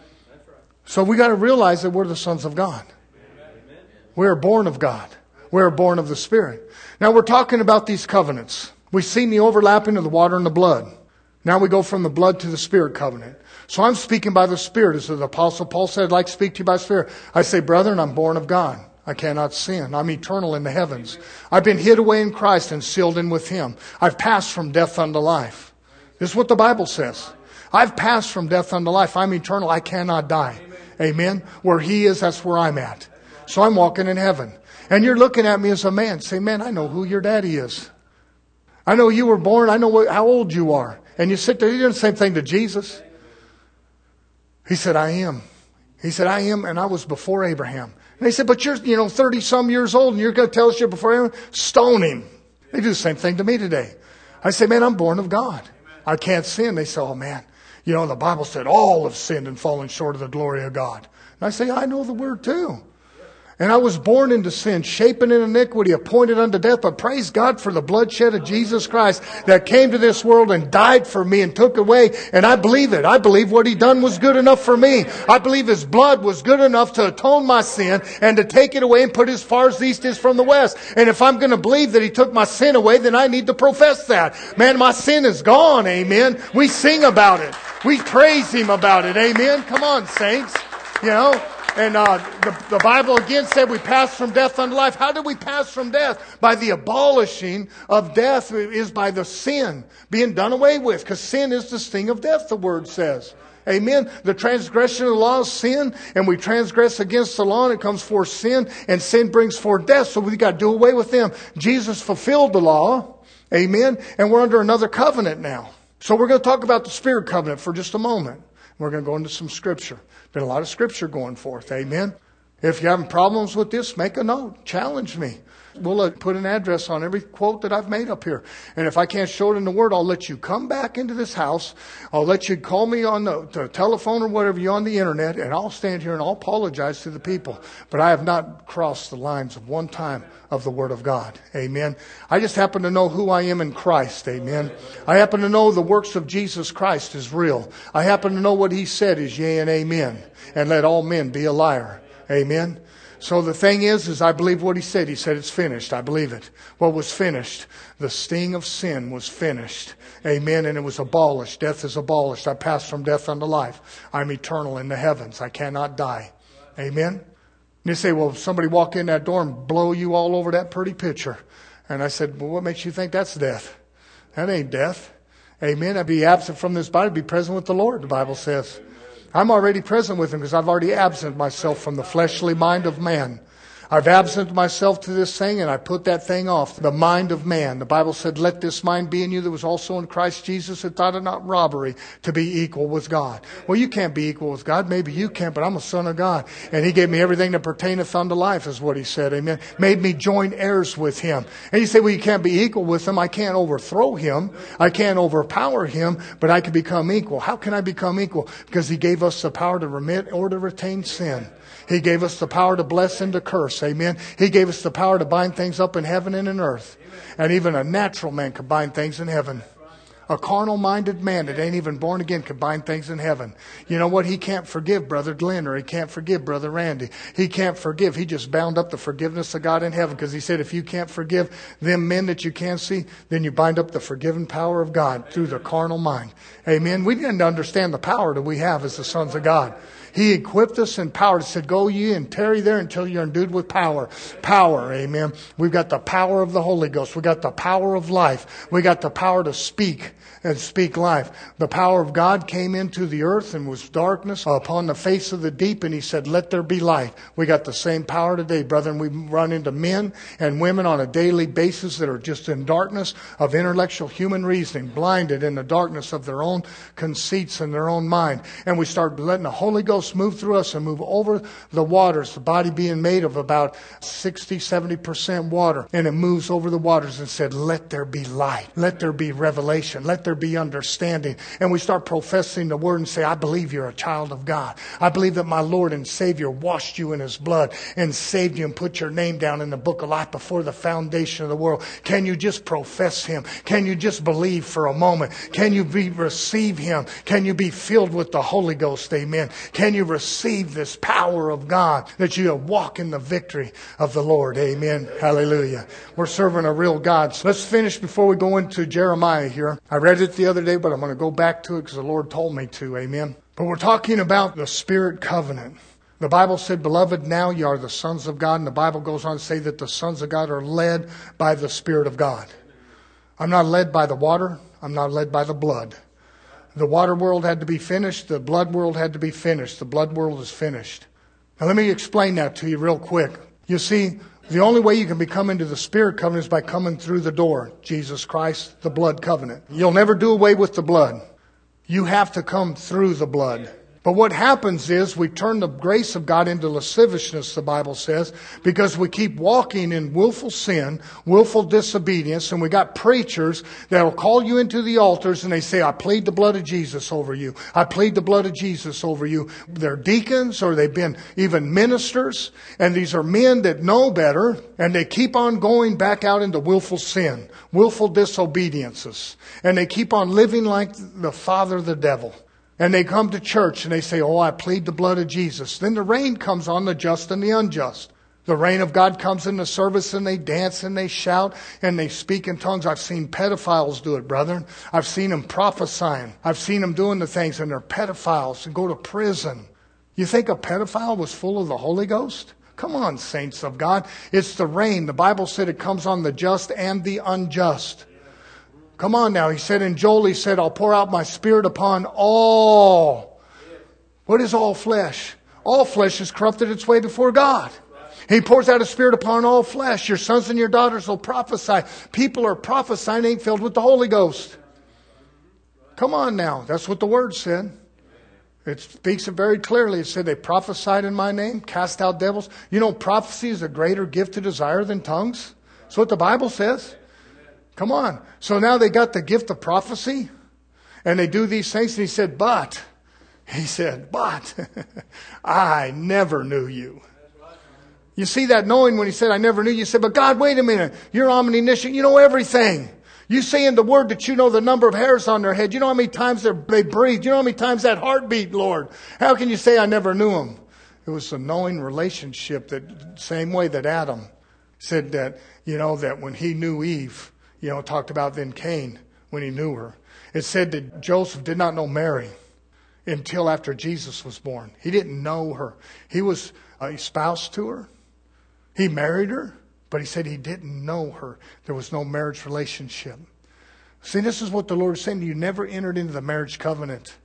So we got to realize that we're the sons of God. We are born of God. We are born of the Spirit. Now we're talking about these covenants. We've seen the overlapping of the water and the blood. Now we go from the blood to the Spirit covenant. So I'm speaking by the Spirit. As the Apostle Paul said, I'd like to speak to you by Spirit. I say, brethren, I'm born of God. I cannot sin. I'm eternal in the heavens. I've been hid away in Christ and sealed in with Him. I've passed from death unto life. This is what the Bible says. I've passed from death unto life. I'm eternal. I cannot die. Amen. Where He is, that's where I'm at. So I'm walking in heaven. And you're looking at me as a man. Say, man, I know who your daddy is. I know you were born. I know what, how old you are. And you sit there. You do the same thing to Jesus. He said, I am. He said, I am. And I was before Abraham. And they said, but you're, you know, thirty some years old and you're going to tell us you're before Abraham? Stone him. They do the same thing to me today. I say, man, I'm born of God. I can't sin. They say, oh man, you know, the Bible said all have sinned and fallen short of the glory of God. And I say, I know the word too. And I was born into sin, shapen in iniquity, appointed unto death. But praise God for the bloodshed of Jesus Christ that came to this world and died for me and took away. And I believe it. I believe what He done was good enough for me. I believe His blood was good enough to atone my sin and to take it away and put it as far as the east is from the west. And if I'm going to believe that He took my sin away, then I need to profess that. Man, my sin is gone. Amen. We sing about it. We praise Him about it. Amen. Come on, saints. You know. And uh, the, the Bible again said we pass from death unto life. How did we pass from death? By the abolishing of death is by the sin being done away with. Because sin is the sting of death, the Word says. Amen. The transgression of the law is sin. And we transgress against the law and it comes forth sin. And sin brings forth death. So we got to do away with them. Jesus fulfilled the law. Amen. And we're under another covenant now. So we're going to talk about the Spirit covenant for just a moment. We're going to go into some Scripture. Been a lot of Scripture going forth. Amen. If you're having problems with this, make a note. Challenge me. We'll uh, put an address on every quote that I've made up here. And if I can't show it in the Word, I'll let you come back into this house. I'll let you call me on the, the telephone or whatever you on the internet. And I'll stand here and I'll apologize to the people. But I have not crossed the lines of one time of the Word of God. Amen. I just happen to know who I am in Christ. Amen. I happen to know the works of Jesus Christ is real. I happen to know what He said is yea and amen. And let all men be a liar. Amen. So the thing is, is I believe what He said. He said it's finished. I believe it. What was finished? The sting of sin was finished. Amen. And it was abolished. Death is abolished. I passed from death unto life. I'm eternal in the heavens. I cannot die. Amen. And you say, well, if somebody walk in that door and blow you all over that pretty picture. And I said, well, what makes you think that's death? That ain't death. Amen. I'd be absent from this body, be present with the Lord, the Bible says. I'm already present with Him because I've already absent myself from the fleshly mind of man. I've absented myself to this thing and I put that thing off. The mind of man. The Bible said, let this mind be in you that was also in Christ Jesus, who thought it not robbery to be equal with God. Well, you can't be equal with God. Maybe you can, but I'm a son of God. And He gave me everything that pertaineth unto life, is what He said. Amen. Made me joint heirs with Him. And you say, well, you can't be equal with Him. I can't overthrow Him. I can't overpower Him, but I can become equal. How can I become equal? Because He gave us the power to remit or to retain sin. He gave us the power to bless and to curse. Amen. He gave us the power to bind things up in heaven and in earth. And even a natural man can bind things in heaven. A carnal-minded man that ain't even born again can bind things in heaven. You know what? He can't forgive Brother Glenn, or he can't forgive Brother Randy. He can't forgive. He just bound up the forgiveness of God in heaven, because He said, if you can't forgive them men that you can't see, then you bind up the forgiving power of God through the carnal mind. Amen. We didn't understand the power that we have as the sons of God. He equipped us and empowered us. Said, go ye and tarry there until you're endued with power. Power, amen. We've got the power of the Holy Ghost. We got the power of life. We got the power to speak and speak life. The power of God came into the earth and was darkness upon the face of the deep, and He said, let there be light. We got the same power today, brethren. We run into men and women on a daily basis that are just in darkness of intellectual human reasoning, blinded in the darkness of their own conceits and their own mind. And we start letting the Holy Ghost move through us and move over the waters, the body being made of about sixty, seventy percent water. And it moves over the waters and said, let there be light. Let there be revelation. Let there be understanding. And we start professing the word and say, I believe you're a child of God. I believe that my Lord and Savior washed you in His blood and saved you and put your name down in the book of life before the foundation of the world. Can you just profess Him? Can you just believe for a moment? Can you be, receive Him? Can you be filled with the Holy Ghost? Amen. Can you receive this power of God, that you walk in the victory of the Lord? Amen. Hallelujah. We're serving a real God. So let's finish before we go into Jeremiah here. I read it the other day, but I'm going to go back to it because the Lord told me to. Amen. But we're talking about the Spirit covenant. The Bible said, beloved, now you are the sons of God. And the Bible goes on to say that the sons of God are led by the Spirit of God. I'm not led by the water. I'm not led by the blood. The water world had to be finished. The blood world had to be finished. The blood world is finished. Now let me explain that to you real quick. You see, the only way you can become into the Spirit covenant is by coming through the door. Jesus Christ, the blood covenant. You'll never do away with the blood. You have to come through the blood. But what happens is we turn the grace of God into lasciviousness, the Bible says, because we keep walking in willful sin, willful disobedience, and we got preachers that will call you into the altars and they say, I plead the blood of Jesus over you. I plead the blood of Jesus over you. They're deacons, or they've been even ministers, and these are men that know better, and they keep on going back out into willful sin, willful disobediences, and they keep on living like the father, the devil. And they come to church and they say, oh, I plead the blood of Jesus. Then the rain comes on the just and the unjust. The rain of God comes in the service and they dance and they shout and they speak in tongues. I've seen pedophiles do it, brethren. I've seen them prophesying. I've seen them doing the things, and they're pedophiles and go to prison. You think a pedophile was full of the Holy Ghost? Come on, saints of God. It's the rain. The Bible said it comes on the just and the unjust. Come on now. He said in Joel, He said, I'll pour out my Spirit upon all. What is all flesh? All flesh is corrupted its way before God. He pours out His Spirit upon all flesh. Your sons and your daughters will prophesy. People are prophesying, ain't filled with the Holy Ghost. Come on now. That's what the Word said. It speaks it very clearly. It said they prophesied in my name, cast out devils. You know, prophecy is a greater gift to desire than tongues. That's what the Bible says. Come on. So now they got the gift of prophecy, and they do these things. And He said, but, He said, but, I never knew you. You see that knowing when He said, I never knew you. You said, but God, wait a minute. You're omniscient. You know everything. You say in the Word that you know the number of hairs on their head. You know how many times they breathe. You know how many times that heart beat, Lord. How can you say I never knew Him? It was a knowing relationship, that same way that Adam said that, you know, that when he knew Eve, you know, talked about then Cain when he knew her. It said that Joseph did not know Mary until after Jesus was born. He didn't know her. He was a spouse to her. He married her, but he said he didn't know her. There was no marriage relationship. See, this is what the Lord is saying. You never entered into the marriage covenant.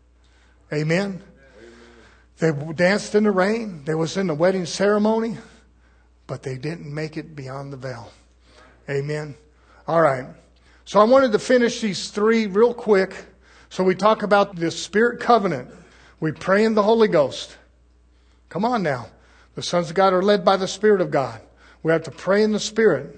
Amen? They danced in the rain. They was in the wedding ceremony. but they didn't make it beyond the veil. Amen. All right. So I wanted to finish these three real quick. So we talk about this Spirit covenant. We pray in the Holy Ghost. Come on now. The sons of God are led by the Spirit of God. We have to pray in the Spirit.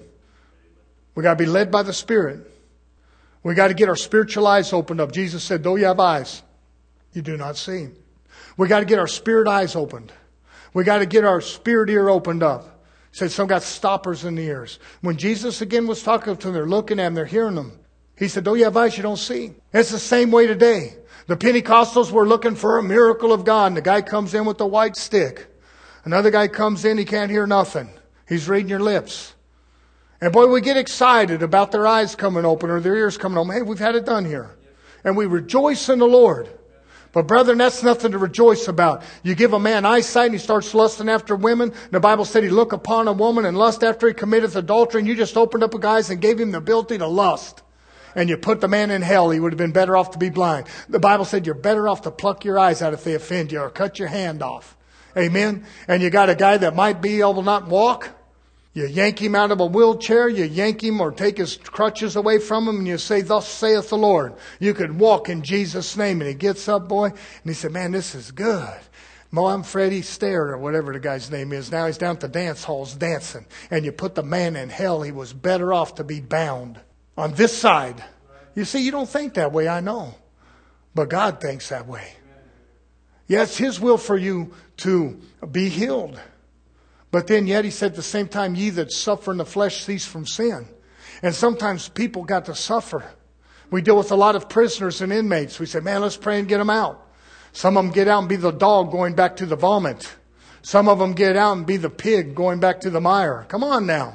We got to be led by the Spirit. We got to get our spiritual eyes opened up. Jesus said, though you have eyes, you do not see. We got to get our spirit eyes opened. We got to get our spirit ear opened up. He said some got stoppers in the ears. When Jesus again was talking to them, they're looking at them, they're hearing them. He said, though you have eyes, you don't see. It's the same way today. The Pentecostals were looking for a miracle of God, and the guy comes in with the white stick. Another guy comes in, he can't hear nothing. He's reading your lips. And boy, we get excited about their eyes coming open or their ears coming open. Hey, we've had it done here. And we rejoice in the Lord. But brethren, that's nothing to rejoice about. You give a man eyesight and he starts lusting after women. The Bible said he look upon a woman and lust after he committeth adultery. And you just opened up a guy's and gave him the ability to lust. And you put the man in hell. He would have been better off to be blind. The Bible said you're better off to pluck your eyes out if they offend you or cut your hand off. Amen. And you got a guy that might be able to not walk. You yank him out of a wheelchair, you yank him or take his crutches away from him and you say, thus saith the Lord. You could walk in Jesus' name. And he gets up, boy, and he said, man, this is good. Mom, Freddie Stair or whatever the guy's name is. Now he's down at the dance halls dancing. And you put the man in hell, he was better off to be bound on this side. You see, you don't think that way, I know. But God thinks that way. Yeah, it's His will for you to be healed. But then yet he said at the same time, ye that suffer in the flesh cease from sin. And sometimes people got to suffer. We deal with a lot of prisoners and inmates. We say, man, let's pray and get them out. Some of them get out and be the dog going back to the vomit. Some of them get out and be the pig going back to the mire. Come on now.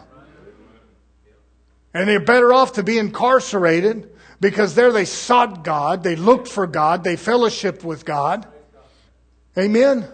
And they're better off to be incarcerated because there they sought God. They looked for God. They fellowshiped with God. Amen.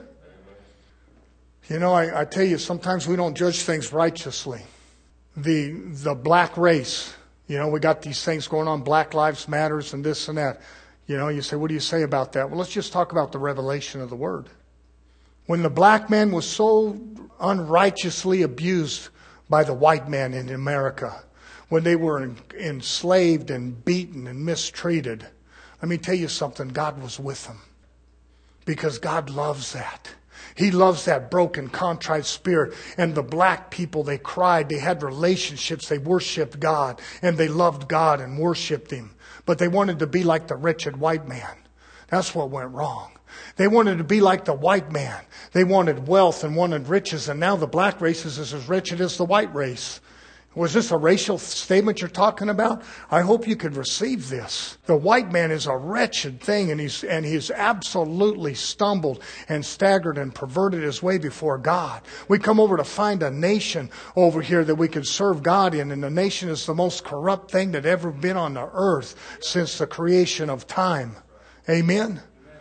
You know, I, I tell you, sometimes we don't judge things righteously. The the black race, you know, we got these things going on, Black Lives Matters and this and that. You know, you say, what do you say about that? Well, let's just talk about the revelation of the Word. When the black man was so unrighteously abused by the white man in America, when they were enslaved and beaten and mistreated, let me tell you something, God was with them. Because God loves that. He loves that broken, contrite spirit. And the black people, they cried. They had relationships. They worshiped God. And they loved God and worshiped Him. But they wanted to be like the wretched white man. That's what went wrong. They wanted to be like the white man. They wanted wealth and wanted riches. And now the black race is as wretched as the white race. Was this a racial statement you're talking about? I hope you could receive this. The white man is a wretched thing, and he's and he's absolutely stumbled and staggered and perverted his way before God. We come over to find a nation over here that we could serve God in, and the nation is the most corrupt thing that ever been on the earth since the creation of time. Amen?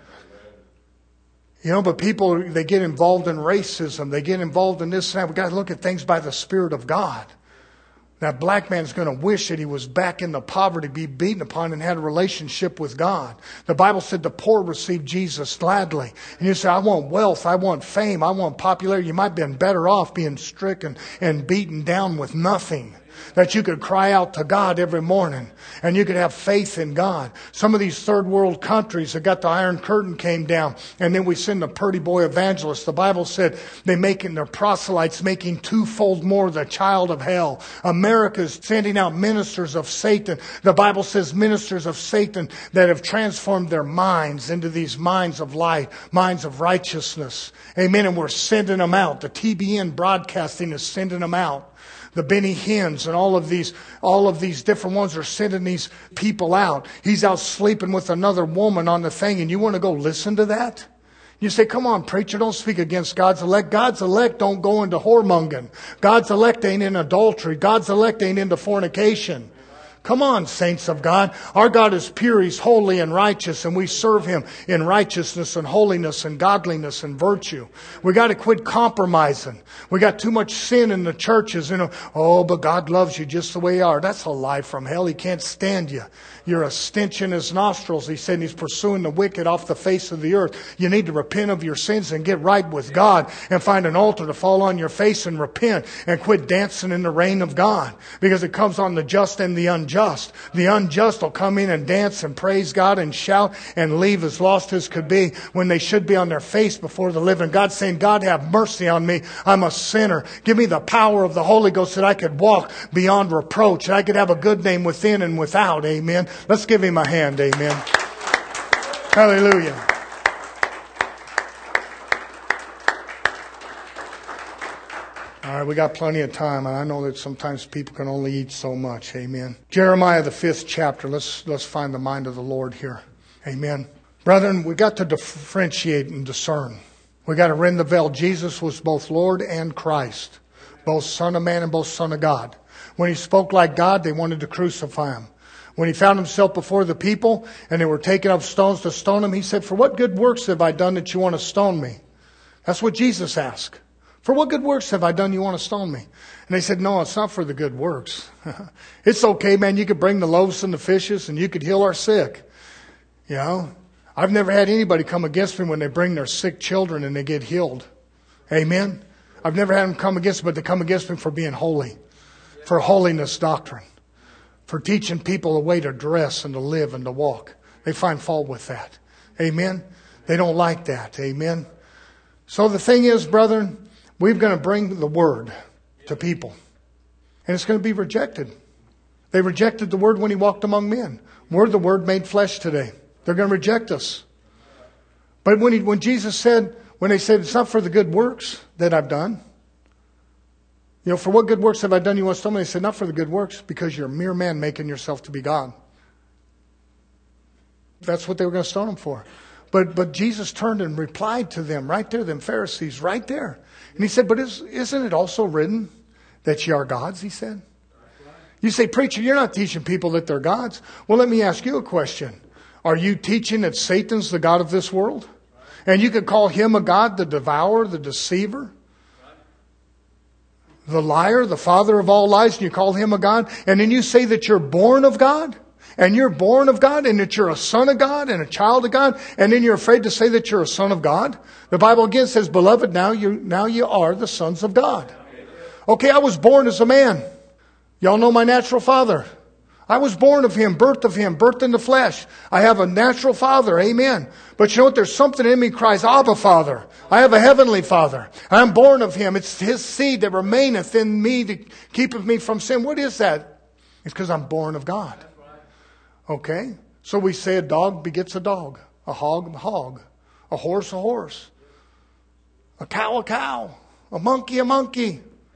You know, but people, they get involved in racism. They get involved in this and that. We've got to look at things by the Spirit of God. That black man's going to wish that he was back in the poverty, be beaten upon, and had a relationship with God. The Bible said the poor received Jesus gladly. And you say, I want wealth, I want fame, I want popularity. You might have been better off being stricken and beaten down with nothing. That you could cry out to God every morning. And you could have faith in God. Some of these third world countries that got the Iron Curtain came down. And then we send the Purdy boy evangelists. The Bible said they making their proselytes making twofold more the child of hell. America's sending out ministers of Satan. The Bible says ministers of Satan that have transformed their minds into these minds of light, minds of righteousness. Amen. And we're sending them out. The T B N broadcasting is sending them out. The Benny Hinn's and all of these, all of these different ones are sending these people out. He's out sleeping with another woman on the thing, and you want to go listen to that? You say, come on, preacher, don't speak against God's elect. God's elect don't go into whoremongering. God's elect ain't in adultery. God's elect ain't into fornication. Come on, saints of God. Our God is pure. He's holy and righteous, and we serve Him in righteousness and holiness and godliness and virtue. We got to quit compromising. We got too much sin in the churches. You know, oh, but God loves you just the way you are. That's a lie from hell. He can't stand you. You're a stench in His nostrils. He said He's pursuing the wicked off the face of the earth. You need to repent of your sins and get right with God and find an altar to fall on your face and repent and quit dancing in the rain of God, because it comes on the just and the unjust. The unjust will come in and dance and praise God and shout and leave as lost as could be, when they should be on their face before the living God, saying, God, have mercy on me. I'm a sinner. Give me the power of the Holy Ghost that I could walk beyond reproach, and I could have a good name within and without. Amen. Let's give Him a hand. Amen. Hallelujah. All right, we got plenty of time, and I know that sometimes people can only eat so much. Amen. Jeremiah, the fifth chapter. Let's let's find the mind of the Lord here. Amen. Brethren, we got to differentiate and discern. We got to rend the veil. Jesus was both Lord and Christ, both Son of Man and both Son of God. When He spoke like God, they wanted to crucify Him. When He found Himself before the people and they were taking up stones to stone Him, He said, for what good works have I done that you want to stone me? That's what Jesus asked. For what good works have I done you want to stone me? And they said, no, it's not for the good works. It's okay, man. You could bring the loaves and the fishes and you could heal our sick. You know, I've never had anybody come against me when they bring their sick children and they get healed. Amen. I've never had them come against me, but they come against me for being holy, for holiness doctrine, for teaching people a way to dress and to live and to walk. They find fault with that. Amen. They don't like that. Amen. So the thing is, brethren, we're going to bring the Word to people. And it's going to be rejected. They rejected the Word when He walked among men. We're the Word made flesh today. They're going to reject us. But when he, when Jesus said, when they said, it's not for the good works that I've done. You know, for what good works have I done you want to stone me? They said, not for the good works, because you're a mere man making yourself to be God. That's what they were going to stone Him for. But but Jesus turned and replied to them right there, them Pharisees, right there. And He said, but is, isn't it also written that ye are gods, He said. You say, preacher, you're not teaching people that they're gods. Well, let me ask you a question. Are you teaching that Satan's the god of this world? And you could call him a god, the devourer, the deceiver, the liar, the father of all lies, and you call him a god? And then you say that you're born of God? And you're born of God, and that you're a son of God and a child of God, and then you're afraid to say that you're a son of God? The Bible again says, beloved, now you now you are the sons of God. Okay, I was born as a man. Y'all know my natural father. I was born of Him, birthed of Him, birthed in the flesh. I have a natural father, amen. But you know what? There's something in me that cries, Abba, Father. I have a heavenly Father. I'm born of Him. It's His seed that remaineth in me to keepeth me from sin. What is that? It's because I'm born of God. Okay? So we say a dog begets a dog. A hog, a hog. A horse, a horse. A cow, a cow. A monkey, a monkey.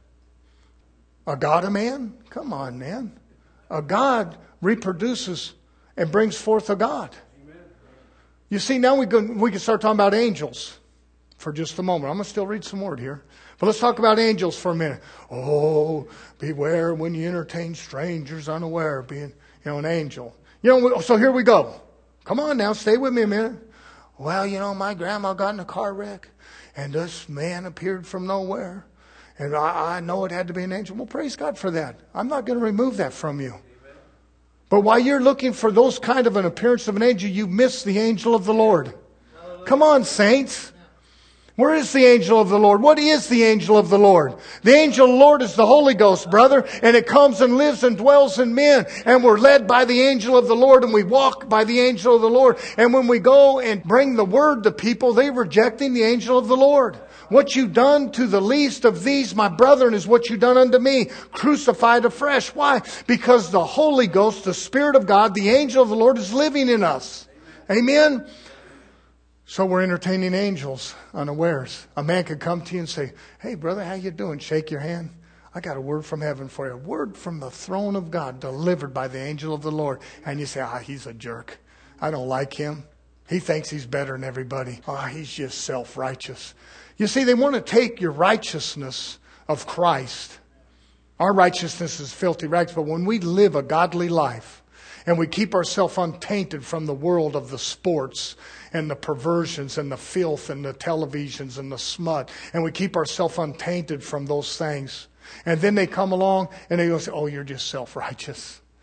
A God, a man? Come on, man. A God reproduces and brings forth a God. You see, now we can, we can start talking about angels for just a moment. I'm going to still read some word here. But let's talk about angels for a minute. Oh, beware when you entertain strangers unaware of being, you know, an angel. You know, so here we go. Come on now, stay with me a minute. Well, you know, my grandma got in a car wreck and this man appeared from nowhere. And I, I know it had to be an angel. Well, praise God for that. I'm not going to remove that from you. But while you're looking for those kind of an appearance of an angel, you miss the angel of the Lord. Come on, saints. Where is the angel of the Lord? What is the angel of the Lord? The angel of the Lord is the Holy Ghost, brother. And it comes and lives and dwells in men. And we're led by the angel of the Lord. And we walk by the angel of the Lord. And when we go and bring the word to people, they're rejecting the angel of the Lord. What you done to the least of these, my brethren, is what you done unto me, crucified afresh. Why? Because the Holy Ghost, the Spirit of God, the angel of the Lord is living in us. Amen? So we're entertaining angels unawares. A man could come to you and say, hey, brother, how you doing? Shake your hand. I got a word from heaven for you. A word from the throne of God delivered by the angel of the Lord. And you say, ah, he's a jerk. I don't like him. He thinks he's better than everybody. Ah, he's just self-righteous. You see, they want to take your righteousness of Christ. Our righteousness is filthy rags, but when we live a godly life and we keep ourselves untainted from the world of the sports and the perversions and the filth and the televisions and the smut, and we keep ourselves untainted from those things, and then they come along and they go say, oh, you're just self-righteous.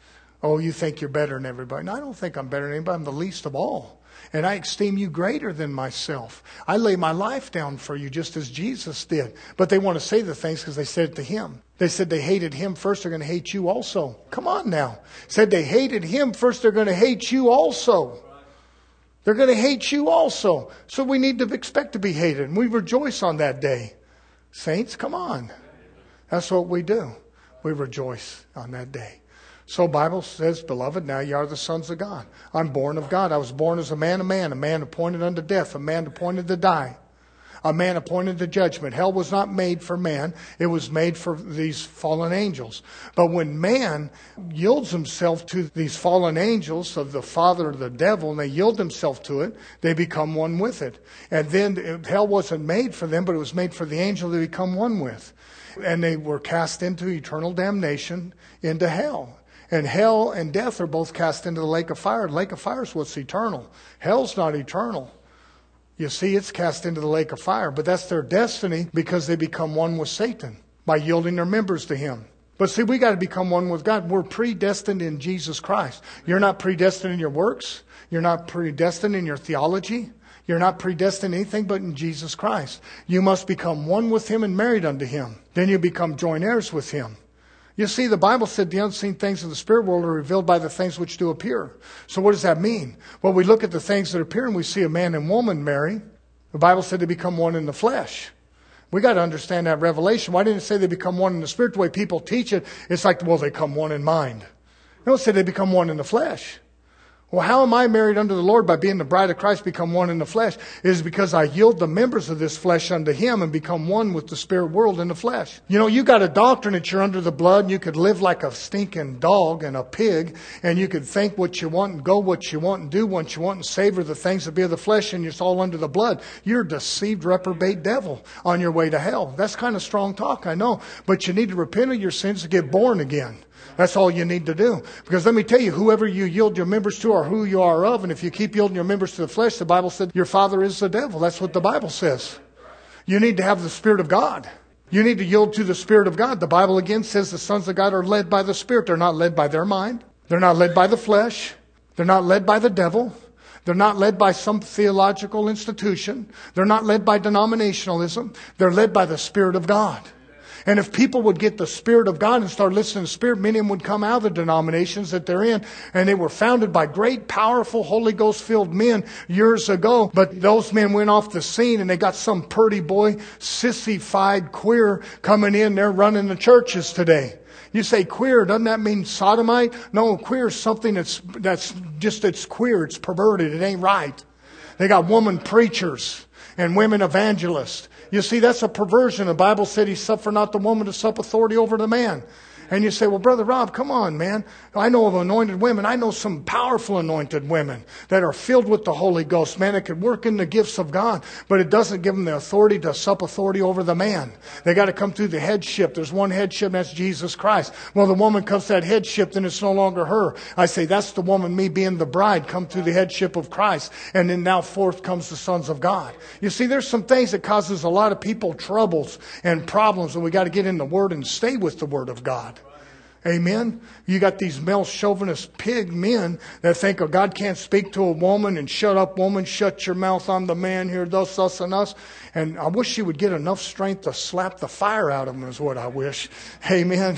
Oh, you think you're better than everybody. No, I don't think I'm better than anybody. I'm the least of all. And I esteem you greater than myself. I lay my life down for you just as Jesus did. But they want to say the things because they said it to him. They said they hated him first. They're going to hate you also. Come on now. Said they hated him first. They're going to hate you also. They're going to hate you also. So we need to expect to be hated. And we rejoice on that day. Saints, come on. That's what we do. We rejoice on that day. So Bible says, beloved, now you are the sons of God. I'm born of God. I was born as a man of man, a man appointed unto death, a man appointed to die, a man appointed to judgment. Hell was not made for man. It was made for these fallen angels. But when man yields himself to these fallen angels of the father of the devil, and they yield themselves to it, they become one with it. And then hell wasn't made for them, but it was made for the angel to become one with. And they were cast into eternal damnation, into hell. And hell and death are both cast into the lake of fire. The lake of fire is what's eternal. Hell's not eternal. You see, it's cast into the lake of fire. But that's their destiny because they become one with Satan by yielding their members to him. But see, we got to become one with God. We're predestined in Jesus Christ. You're not predestined in your works. You're not predestined in your theology. You're not predestined in anything but in Jesus Christ. You must become one with him and married unto him. Then you become joint heirs with him. You see, the Bible said the unseen things of the spirit world are revealed by the things which do appear. So what does that mean? Well, we look at the things that appear and we see a man and woman marry. The Bible said they become one in the flesh. We got to understand that revelation. Why didn't it say they become one in the spirit? The way people teach it, it's like, well, they become one in mind. No, it said they become one in the flesh. Well, how am I married unto the Lord? By being the bride of Christ, become one in the flesh. It is because I yield the members of this flesh unto him and become one with the spirit world in the flesh. You know, you got a doctrine that you're under the blood and you could live like a stinking dog and a pig and you could think what you want and go what you want and do what you want and savor the things that be of the flesh and it's all under the blood. You're a deceived reprobate devil on your way to hell. That's kind of strong talk, I know. But you need to repent of your sins to get born again. That's all you need to do. Because let me tell you, whoever you yield your members to are who you are of. And if you keep yielding your members to the flesh, the Bible said your father is the devil. That's what the Bible says. You need to have the Spirit of God. You need to yield to the Spirit of God. The Bible again says the sons of God are led by the Spirit. They're not led by their mind. They're not led by the flesh. They're not led by the devil. They're not led by some theological institution. They're not led by denominationalism. They're led by the Spirit of God. And if people would get the Spirit of God and start listening to the Spirit, many of them would come out of the denominations that they're in. And they were founded by great, powerful, Holy Ghost-filled men years ago. But those men went off the scene and they got some pretty boy, sissified queer coming in there running the churches today. You say queer, doesn't that mean sodomite? No, queer is something that's that's just, it's queer, it's perverted, it ain't right. They got woman preachers and women evangelists. You see, that's a perversion. The Bible said he suffered not the woman to sup authority over the man. And you say, well, Brother Rob, come on, man. I know of anointed women. I know some powerful anointed women that are filled with the Holy Ghost, man, that could work in the gifts of God, but it doesn't give them the authority to sup authority over the man. They got to come through the headship. There's one headship, and that's Jesus Christ. Well, the woman comes to that headship, then it's no longer her. I say, that's the woman, me being the bride, come through the headship of Christ. And then now forth comes the sons of God. You see, there's some things that causes a lot of people troubles and problems, and we got to get in the Word and stay with the Word of God. Amen. You got these male chauvinist pig men that think, oh, God can't speak to a woman and shut up, woman, shut your mouth, I'm the man here, thus, us, and us. And I wish she would get enough strength to slap the fire out of them is what I wish. Amen.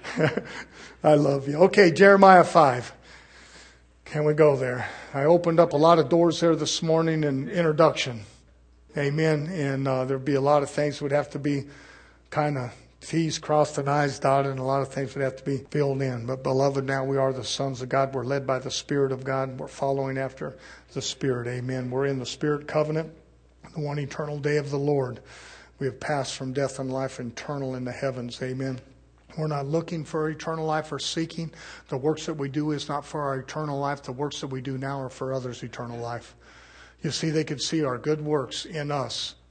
I love you. Okay, Jeremiah five. Can we go there? I opened up a lot of doors there this morning in introduction. Amen. And uh, there'd be a lot of things that would have to be kind of T's crossed and I's dotted, and a lot of things would have to be filled in. But beloved, now we are the sons of God. We're led by the Spirit of God. We're following after the Spirit. Amen. We're in the Spirit covenant, the one eternal day of the Lord. We have passed from death and life eternal in the heavens. Amen. We're not looking for eternal life or seeking. The works that we do is not for our eternal life. The works that we do now are for others' eternal life. You see, they could see our good works in us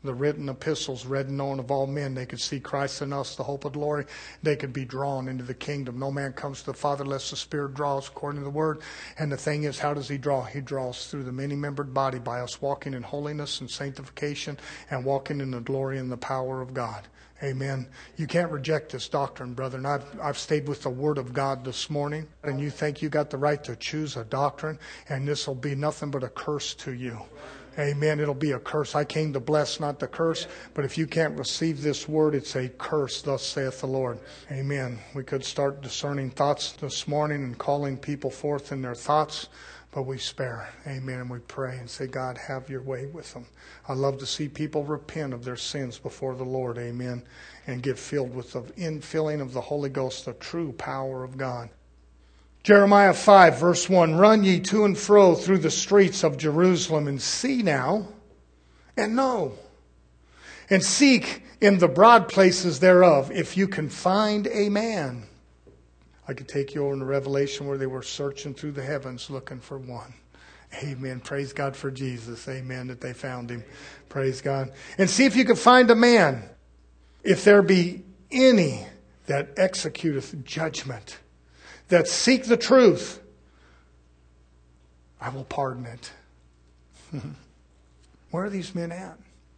the written epistles read and known of all men. They could see Christ in us, the hope of glory. They could be drawn into the kingdom. No man comes to the Father unless the Spirit draws, according to the Word. And the thing is, how does He draw? He draws through the many-membered body by us walking in holiness and sanctification and walking in the glory and the power of God. Amen. You can't reject this doctrine, brethren. I've, I've stayed with the Word of God this morning, and you think you got the right to choose a doctrine, and this will be nothing but a curse to you. Amen. It'll be a curse. I came to bless, not to curse. But if you can't receive this word, it's a curse, thus saith the Lord. Amen. We could start discerning thoughts this morning and calling people forth in their thoughts, but we spare. Amen. And we pray and say, God, have your way with them. I love to see people repent of their sins before the Lord. Amen. And get filled with the infilling of the Holy Ghost, the true power of God. Jeremiah five, verse one, run ye to and fro through the streets of Jerusalem, and see now, and know, and seek in the broad places thereof, if you can find a man. I could take you over into Revelation where they were searching through the heavens looking for one. Amen. Praise God for Jesus. Amen. That they found him. Praise God. And see if you can find a man, if there be any that executeth judgment, that seek the truth, I will pardon it. Where are these men at?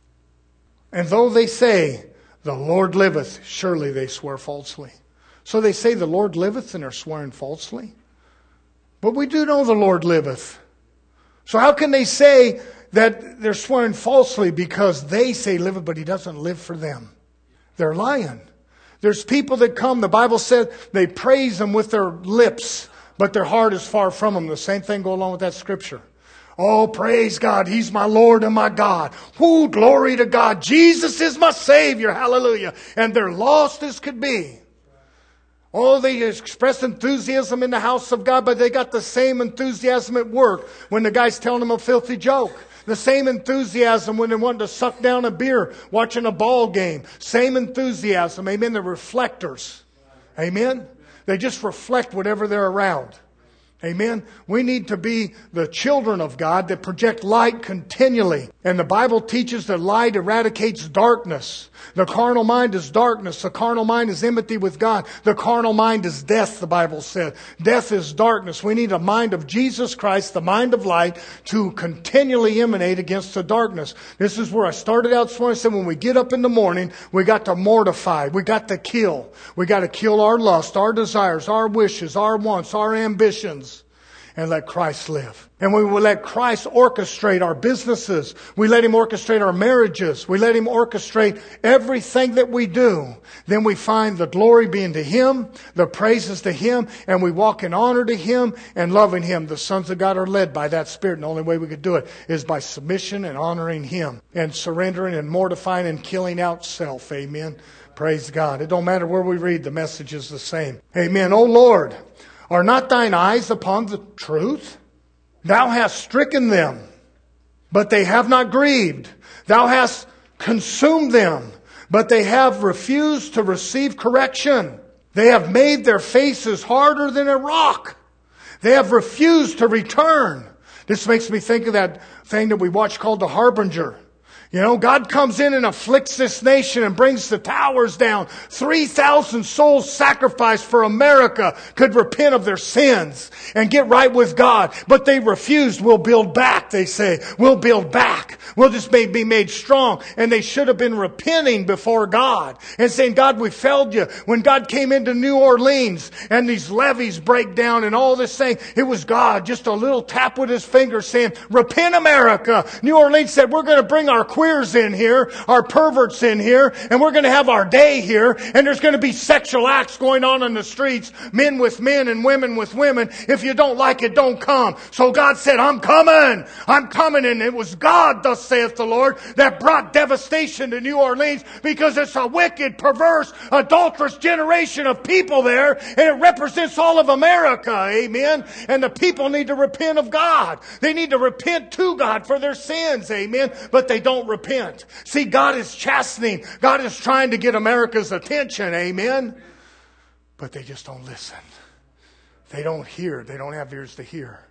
And though they say, the Lord liveth, surely they swear falsely. So they say the Lord liveth and are swearing falsely. But we do know the Lord liveth. So how can they say that they're swearing falsely because they say liveth, but he doesn't live for them? They're lying. There's people that come, the Bible said they praise him with their lips, but their heart is far from him. The same thing go along with that scripture. Oh, praise God. He's my Lord and my God. Whoo, glory to God. Jesus is my Savior. Hallelujah. And they're lost as could be. Oh, they express enthusiasm in the house of God, but they got the same enthusiasm at work when the guy's telling them a filthy joke. The same enthusiasm when they want to suck down a beer watching a ball game. Same enthusiasm. Amen. They're reflectors. Amen. They just reflect whatever they're around. Amen. We need to be the children of God that project light continually. And the Bible teaches that light eradicates darkness. The carnal mind is darkness. The carnal mind is enmity with God. The carnal mind is death, the Bible said. Death is darkness. We need a mind of Jesus Christ, the mind of light, to continually emanate against the darkness. This is where I started out this morning. I said when we get up in the morning, we got to mortify. We got to kill. We got to kill our lust, our desires, our wishes, our wants, our ambitions. And let Christ live. And we will let Christ orchestrate our businesses. We let Him orchestrate our marriages. We let Him orchestrate everything that we do. Then we find the glory being to Him, the praises to Him, and we walk in honor to Him and loving Him. The sons of God are led by that Spirit. And the only way we could do it is by submission and honoring Him and surrendering and mortifying and killing out self. Amen. Praise God. It don't matter where we read, the message is the same. Amen. Oh Lord, are not thine eyes upon the truth? Thou hast stricken them, but they have not grieved. Thou hast consumed them, but they have refused to receive correction. They have made their faces harder than a rock. They have refused to return. This makes me think of that thing that we watch called The Harbinger. You know, God comes in and afflicts this nation and brings the towers down. three thousand souls sacrificed for America could repent of their sins and get right with God. But they refused. We'll build back, they say. We'll build back. We'll just be made strong. And they should have been repenting before God and saying, God, we failed you. When God came into New Orleans and these levees break down and all this thing, it was God, just a little tap with His finger saying, repent, America. New Orleans said, we're going to bring our queers in here, our perverts in here, and we're going to have our day here, and there's going to be sexual acts going on in the streets, men with men and women with women. If you don't like it, don't come. So God said, I'm coming. I'm coming. And it was God, thus saith the Lord, that brought devastation to New Orleans because it's a wicked, perverse, adulterous generation of people there, and it represents all of America. Amen. And the people need to repent of God. They need to repent to God for their sins. Amen. But they don't repent. See, God is chastening. God is trying to get America's attention. Amen. But they just don't listen. They don't hear. They don't have ears to hear.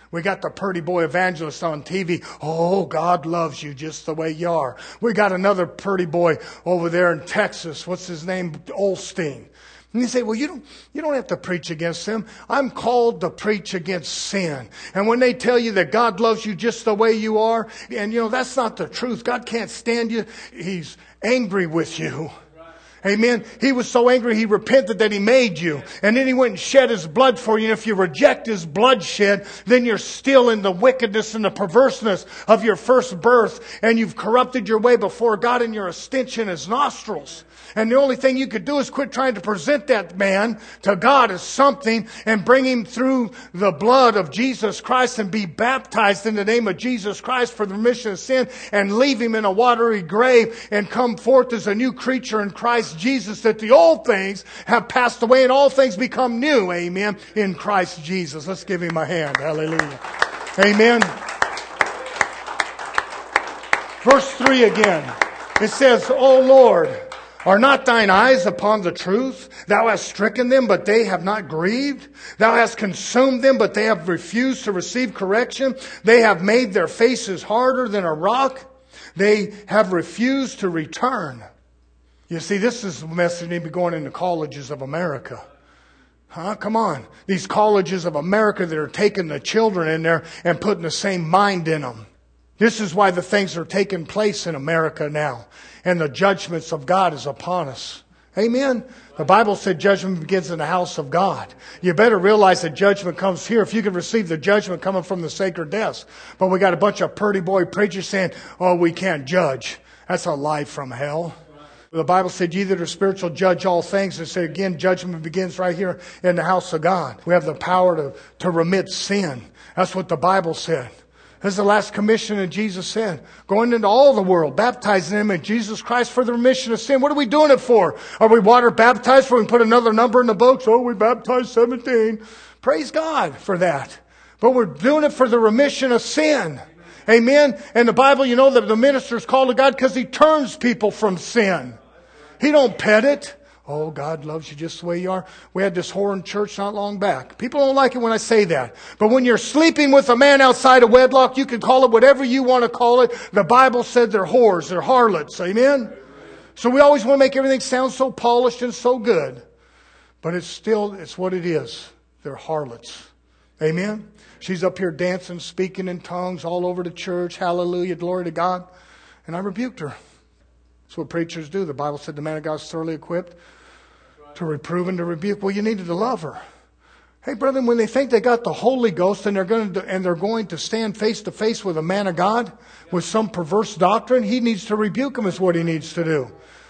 We got the pretty boy evangelist on T V. Oh, God loves you just the way you are. We got another pretty boy over there in Texas. What's his name? Olstein. And you say, well, you don't, you don't have to preach against them. I'm called to preach against sin. And when they tell you that God loves you just the way you are, and you know, that's not the truth. God can't stand you. He's angry with you. Amen. He was so angry he repented that he made you. And then he went and shed his blood for you. And if you reject his bloodshed, then you're still in the wickedness and the perverseness of your first birth. And you've corrupted your way before God, and you're a stench in his nostrils. And the only thing you could do is quit trying to present that man to God as something and bring him through the blood of Jesus Christ and be baptized in the name of Jesus Christ for the remission of sin, and leave him in a watery grave and come forth as a new creature in Christ Jesus, that the old things have passed away and all things become new. Amen. In Christ Jesus. Let's give him a hand. Hallelujah. Amen. Verse three again. It says, O Lord, are not thine eyes upon the truth? Thou hast stricken them, but they have not grieved. Thou hast consumed them, but they have refused to receive correction. They have made their faces harder than a rock. They have refused to return. You see, this is the message that need to be going into colleges of America. Huh? Come on. These colleges of America that are taking the children in there and putting the same mind in them. This is why the things are taking place in America now. And the judgments of God is upon us. Amen. The Bible said judgment begins in the house of God. You better realize that judgment comes here if you can receive the judgment coming from the sacred desk. But we got a bunch of pretty boy preachers saying, oh, we can't judge. That's a lie from hell. The Bible said, ye that are spiritual judge all things. And say again, judgment begins right here in the house of God. We have the power to, to remit sin. That's what the Bible said. This is the last commission that Jesus said. Going into all the world, baptizing them in Jesus Christ for the remission of sin. What are we doing it for? Are we water baptized for we can put another number in the book? So we baptized seventeen. Praise God for that. But we're doing it for the remission of sin. Amen. And the Bible, you know that the minister is called to God because he turns people from sin. He don't pet it. Oh, God loves you just the way you are. We had this whore in church not long back. People don't like it when I say that. But when you're sleeping with a man outside of wedlock, you can call it whatever you want to call it. The Bible said they're whores, they're harlots. Amen? So we always want to make everything sound so polished and so good. But it's still, it's what it is. They're harlots. Amen? She's up here dancing, speaking in tongues all over the church. Hallelujah, glory to God. And I rebuked her. That's what preachers do. The Bible said the man of God is thoroughly equipped to reprove and to rebuke. Well, you needed to love her. Hey, brethren, when they think they got the Holy Ghost and they're going to and they're going to stand face to face with a man of God with some perverse doctrine, he needs to rebuke them is what he needs to do.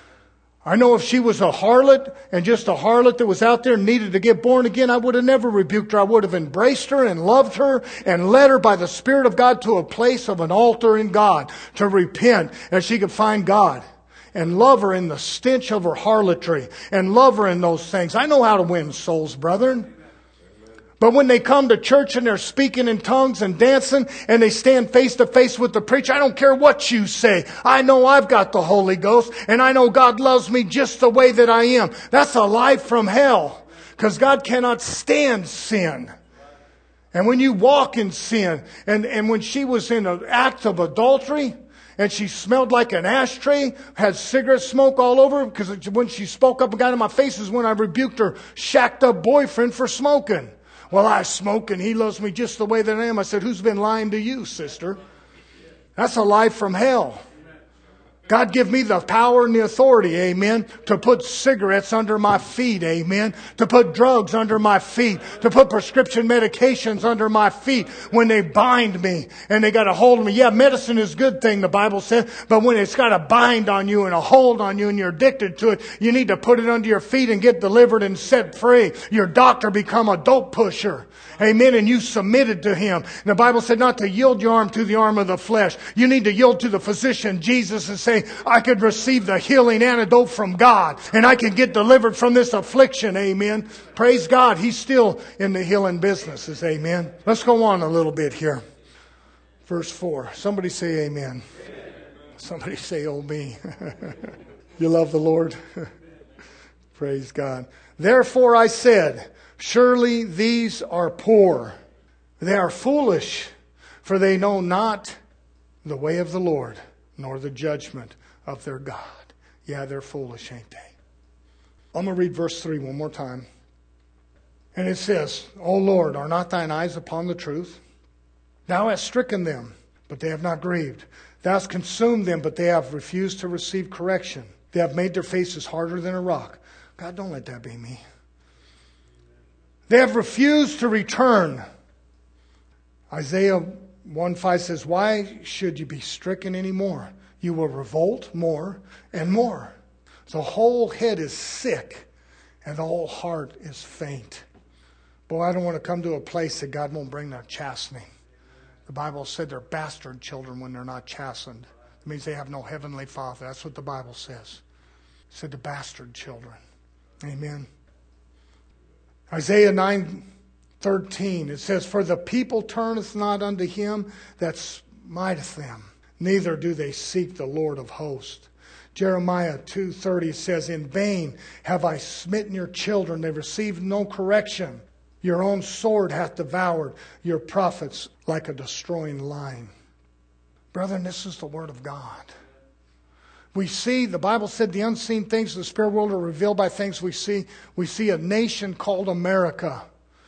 I know if she was a harlot and just a harlot that was out there and needed to get born again, I would have never rebuked her. I would have embraced her and loved her and led her by the Spirit of God to a place of an altar in God to repent as she could find God. And love her in the stench of her harlotry. And love her in those things. I know how to win souls, brethren. But when they come to church and they're speaking in tongues and dancing and they stand face to face with the preacher, I don't care what you say. I know I've got the Holy Ghost and I know God loves me just the way that I am. That's a lie from hell. Because God cannot stand sin. And when you walk in sin, and, and when she was in an act of adultery, and she smelled like an ashtray, had cigarette smoke all over, because when she spoke up and got in my face is when I rebuked her shacked up boyfriend for smoking. Well, I smoke and he loves me just the way that I am. I said, who's been lying to you, sister? That's a lie from hell. God give me the power and the authority, amen, to put cigarettes under my feet, amen, to put drugs under my feet, to put prescription medications under my feet when they bind me and they got a hold of me. Yeah, medicine is a good thing, the Bible says, but when it's got a bind on you and a hold on you and you're addicted to it, you need to put it under your feet and get delivered and set free. Your doctor become a dope pusher. Amen. And you submitted to him. And the Bible said not to yield your arm to the arm of the flesh. You need to yield to the physician, Jesus, and say, I could receive the healing antidote from God. And I can get delivered from this affliction. Amen. Praise God. He's still in the healing businesses. Amen. Let's go on a little bit here. Verse four. Somebody say amen. Amen. Somebody say, oh me. You love the Lord? Praise God. Therefore I said, surely these are poor. They are foolish, for they know not the way of the Lord, nor the judgment of their God. Yeah, they're foolish, ain't they? I'm going to read verse three one more time. And it says, O Lord, are not thine eyes upon the truth? Thou hast stricken them, but they have not grieved. Thou hast consumed them, but they have refused to receive correction. They have made their faces harder than a rock. God, don't let that be me. They have refused to return. Isaiah one five says, why should you be stricken anymore? You will revolt more and more. The whole head is sick and the whole heart is faint. Boy, I don't want to come to a place that God won't bring that chastening. The Bible said they're bastard children when they're not chastened. It means they have no heavenly Father. That's what the Bible says. It said the bastard children. Amen. Isaiah nine thirteen, it says, for the people turneth not unto him that smiteth them, neither do they seek the Lord of hosts. Jeremiah two thirty says, in vain have I smitten your children, they received no correction. Your own sword hath devoured your prophets like a destroying lion. Brethren, this is the word of God. We see, the Bible said, the unseen things of the spirit world are revealed by things we see. We see a nation called America.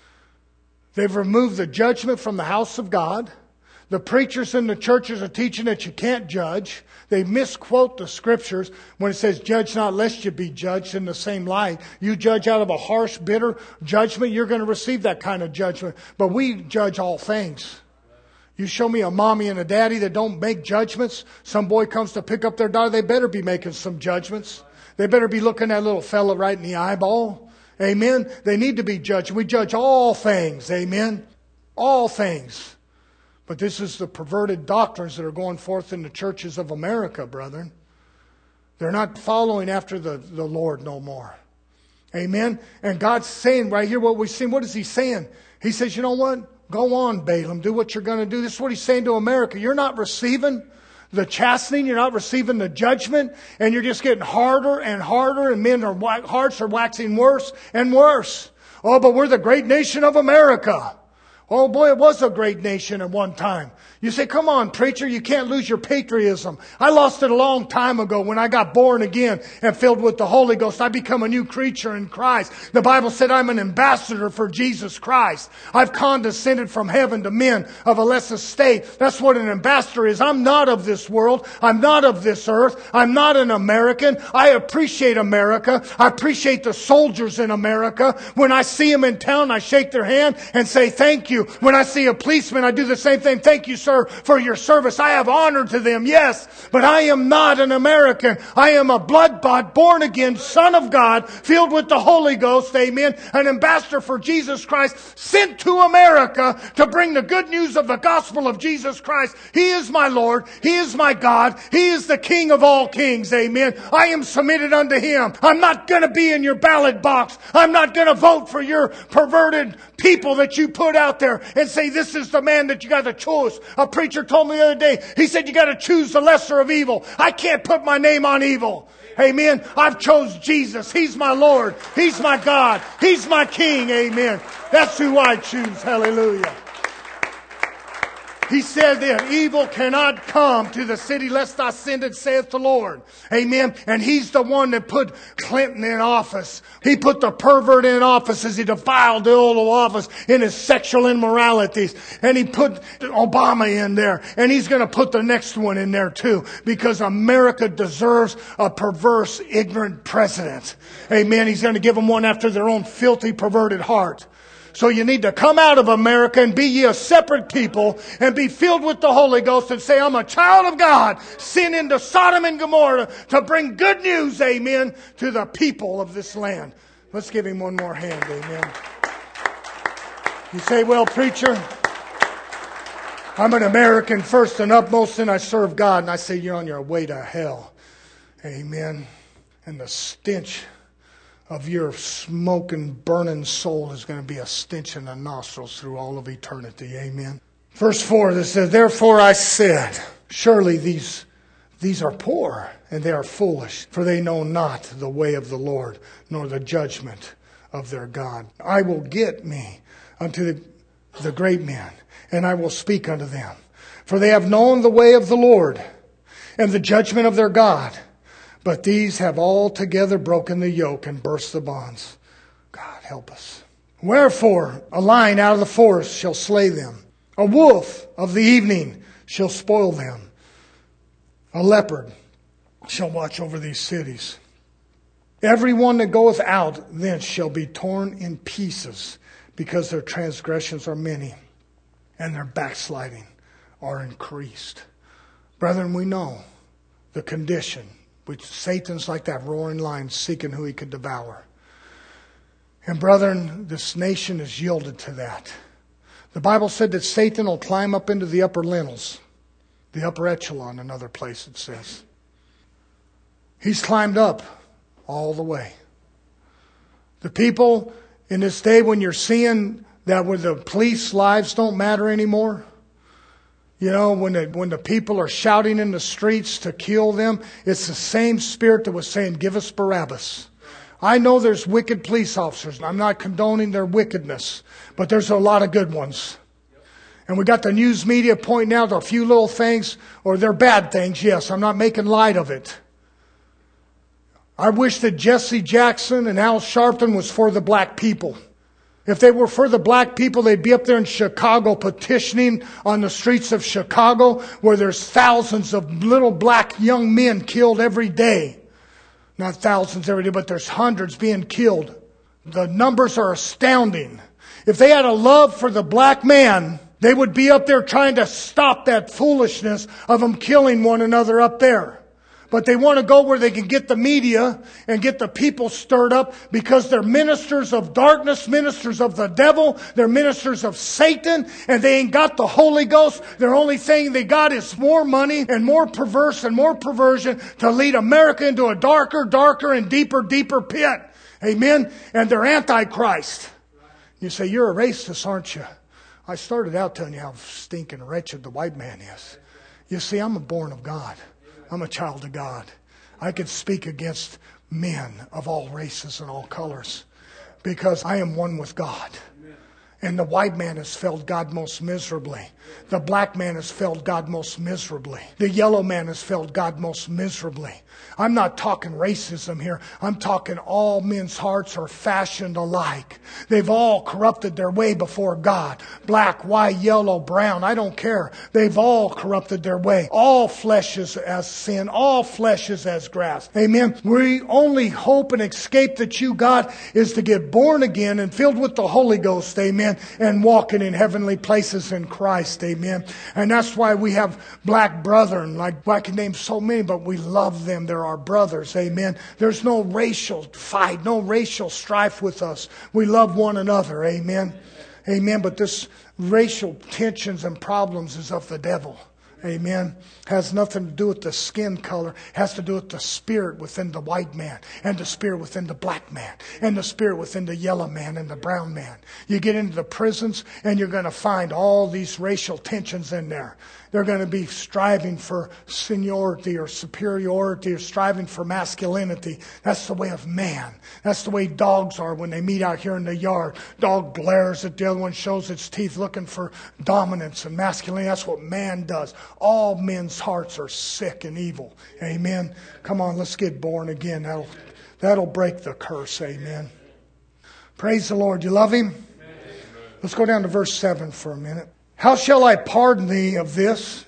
They've removed the judgment from the house of God. The preachers in the churches are teaching that you can't judge. They misquote the scriptures when it says, judge not lest you be judged in the same light. You judge out of a harsh, bitter judgment, you're going to receive that kind of judgment. But we judge all things. You show me a mommy and a daddy that don't make judgments. Some boy comes to pick up their daughter, they better be making some judgments. They better be looking that little fella right in the eyeball. Amen. They need to be judged. We judge all things. Amen. All things. But this is the perverted doctrines that are going forth in the churches of America, brethren. They're not following after the, the Lord no more. Amen. And God's saying right here what we've seen. What is He saying? He says, you know what? Go on, Balaam. Do what you're going to do. This is what He's saying to America. You're not receiving the chastening. You're not receiving the judgment. And you're just getting harder and harder. And men's hearts are waxing worse and worse. Oh, but we're the great nation of America. Oh boy, it was a great nation at one time. You say, come on, preacher, you can't lose your patriotism. I lost it a long time ago when I got born again and filled with the Holy Ghost. I become a new creature in Christ. The Bible said I'm an ambassador for Jesus Christ. I've condescended from heaven to men of a less estate. That's what an ambassador is. I'm not of this world. I'm not of this earth. I'm not an American. I appreciate America. I appreciate the soldiers in America. When I see them in town, I shake their hand and say thank you. When I see a policeman, I do the same thing. Thank you, sir, for your service. I have honor to them, yes, but I am not an American. I am a blood-bought, born-again Son of God, filled with the Holy Ghost, amen, an ambassador for Jesus Christ, sent to America to bring the good news of the gospel of Jesus Christ. He is my Lord. He is my God. He is the King of all kings, amen. I am submitted unto Him. I'm not going to be in your ballot box. I'm not going to vote for your perverted people that you put out there and say, this is the man that you got to choose. A preacher told me the other day, he said, you got to choose the lesser of evil. I can't put my name on evil. Amen. I've chose Jesus. He's my Lord. He's my God. He's my King. Amen. That's who I choose. Hallelujah. He said that evil cannot come to the city lest I send it, saith the Lord. Amen. And He's the one that put Clinton in office. He put the pervert in office as he defiled the Oval Office in his sexual immoralities. And He put Obama in there. And He's going to put the next one in there too. Because America deserves a perverse, ignorant president. Amen. He's going to give them one after their own filthy, perverted heart. So you need to come out of America and be ye a separate people and be filled with the Holy Ghost and say, I'm a child of God, sent into Sodom and Gomorrah to bring good news, amen, to the people of this land. Let's give Him one more hand, amen. You say, well, preacher, I'm an American first and upmost and I serve God. And I say, you're on your way to hell. Amen. And the stench of your smoking, burning soul is going to be a stench in the nostrils through all of eternity. Amen. Verse four, that says, therefore I said, surely these, these are poor and they are foolish, for they know not the way of the Lord, nor the judgment of their God. I will get me unto the, the great men, and I will speak unto them. For they have known the way of the Lord, and the judgment of their God. But these have altogether broken the yoke and burst the bonds. God, help us. Wherefore, a lion out of the forest shall slay them. A wolf of the evening shall spoil them. A leopard shall watch over these cities. Every one that goeth out thence shall be torn in pieces, because their transgressions are many, and their backsliding are increased. Brethren, we know the condition, which Satan's like that roaring lion seeking who he could devour. And brethren, this nation is yielded to that. The Bible said that Satan will climb up into the upper lintels, the upper echelon, another place it says. He's climbed up all the way. The people in this day, when you're seeing that where the police lives don't matter anymore, you know, when the, when the people are shouting in the streets to kill them, it's the same spirit that was saying, give us Barabbas. I know there's wicked police officers, and I'm not condoning their wickedness, but there's a lot of good ones. And we got the news media pointing out a few little things, or they're bad things, yes, I'm not making light of it. I wish that Jesse Jackson and Al Sharpton was for the black people. If they were for the black people, they'd be up there in Chicago petitioning on the streets of Chicago, where there's thousands of little black young men killed every day. Not thousands every day, but there's hundreds being killed. The numbers are astounding. If they had a love for the black man, they would be up there trying to stop that foolishness of them killing one another up there. But they want to go where they can get the media and get the people stirred up, because they're ministers of darkness, ministers of the devil, they're ministers of Satan, and they ain't got the Holy Ghost. Their only thing they got is more money and more perverse and more perversion to lead America into a darker, darker and deeper, deeper pit. Amen? And they're Antichrist. You say, you're a racist, aren't you? I started out telling you how stinking wretched the white man is. You see, I'm a born of God. I'm a child of God. I can speak against men of all races and all colors, because I am one with God. And the white man has failed God most miserably. The black man has failed God most miserably. The yellow man has failed God most miserably. I'm not talking racism here. I'm talking all men's hearts are fashioned alike. They've all corrupted their way before God. Black, white, yellow, brown, I don't care. They've all corrupted their way. All flesh is as sin. All flesh is as grass. Amen. We only hope and escape that you got is to get born again and filled with the Holy Ghost. Amen. And walking in heavenly places in Christ. Amen. And that's why we have black brethren. Like I can name so many, but we love them. They're our brothers. Amen. There's no racial fight, no racial strife with us. We love one another. Amen. Amen. But this racial tensions and problems is of the devil. Amen. Has nothing to do with the skin color. Has to do with the spirit within the white man, and the spirit within the black man, and the spirit within the yellow man and the brown man. You get into the prisons and you're going to find all these racial tensions in there. They're going to be striving for seniority or superiority, or striving for masculinity. That's the way of man. That's the way dogs are when they meet out here in the yard. Dog glares at the other one, shows its teeth, looking for dominance and masculinity. That's what man does. All men's hearts are sick and evil. Amen. Come on, let's get born again. That'll, that'll break the curse. Amen. Praise the Lord. You love Him? Amen. Let's go down to verse seven for a minute. How shall I pardon thee of this,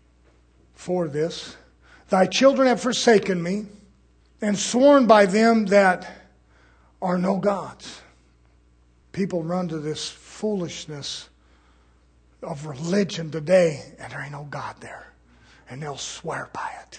for this? Thy children have forsaken me, and sworn by them that are no gods. People run to this foolishness of religion today, and there ain't no God there. And they'll swear by it.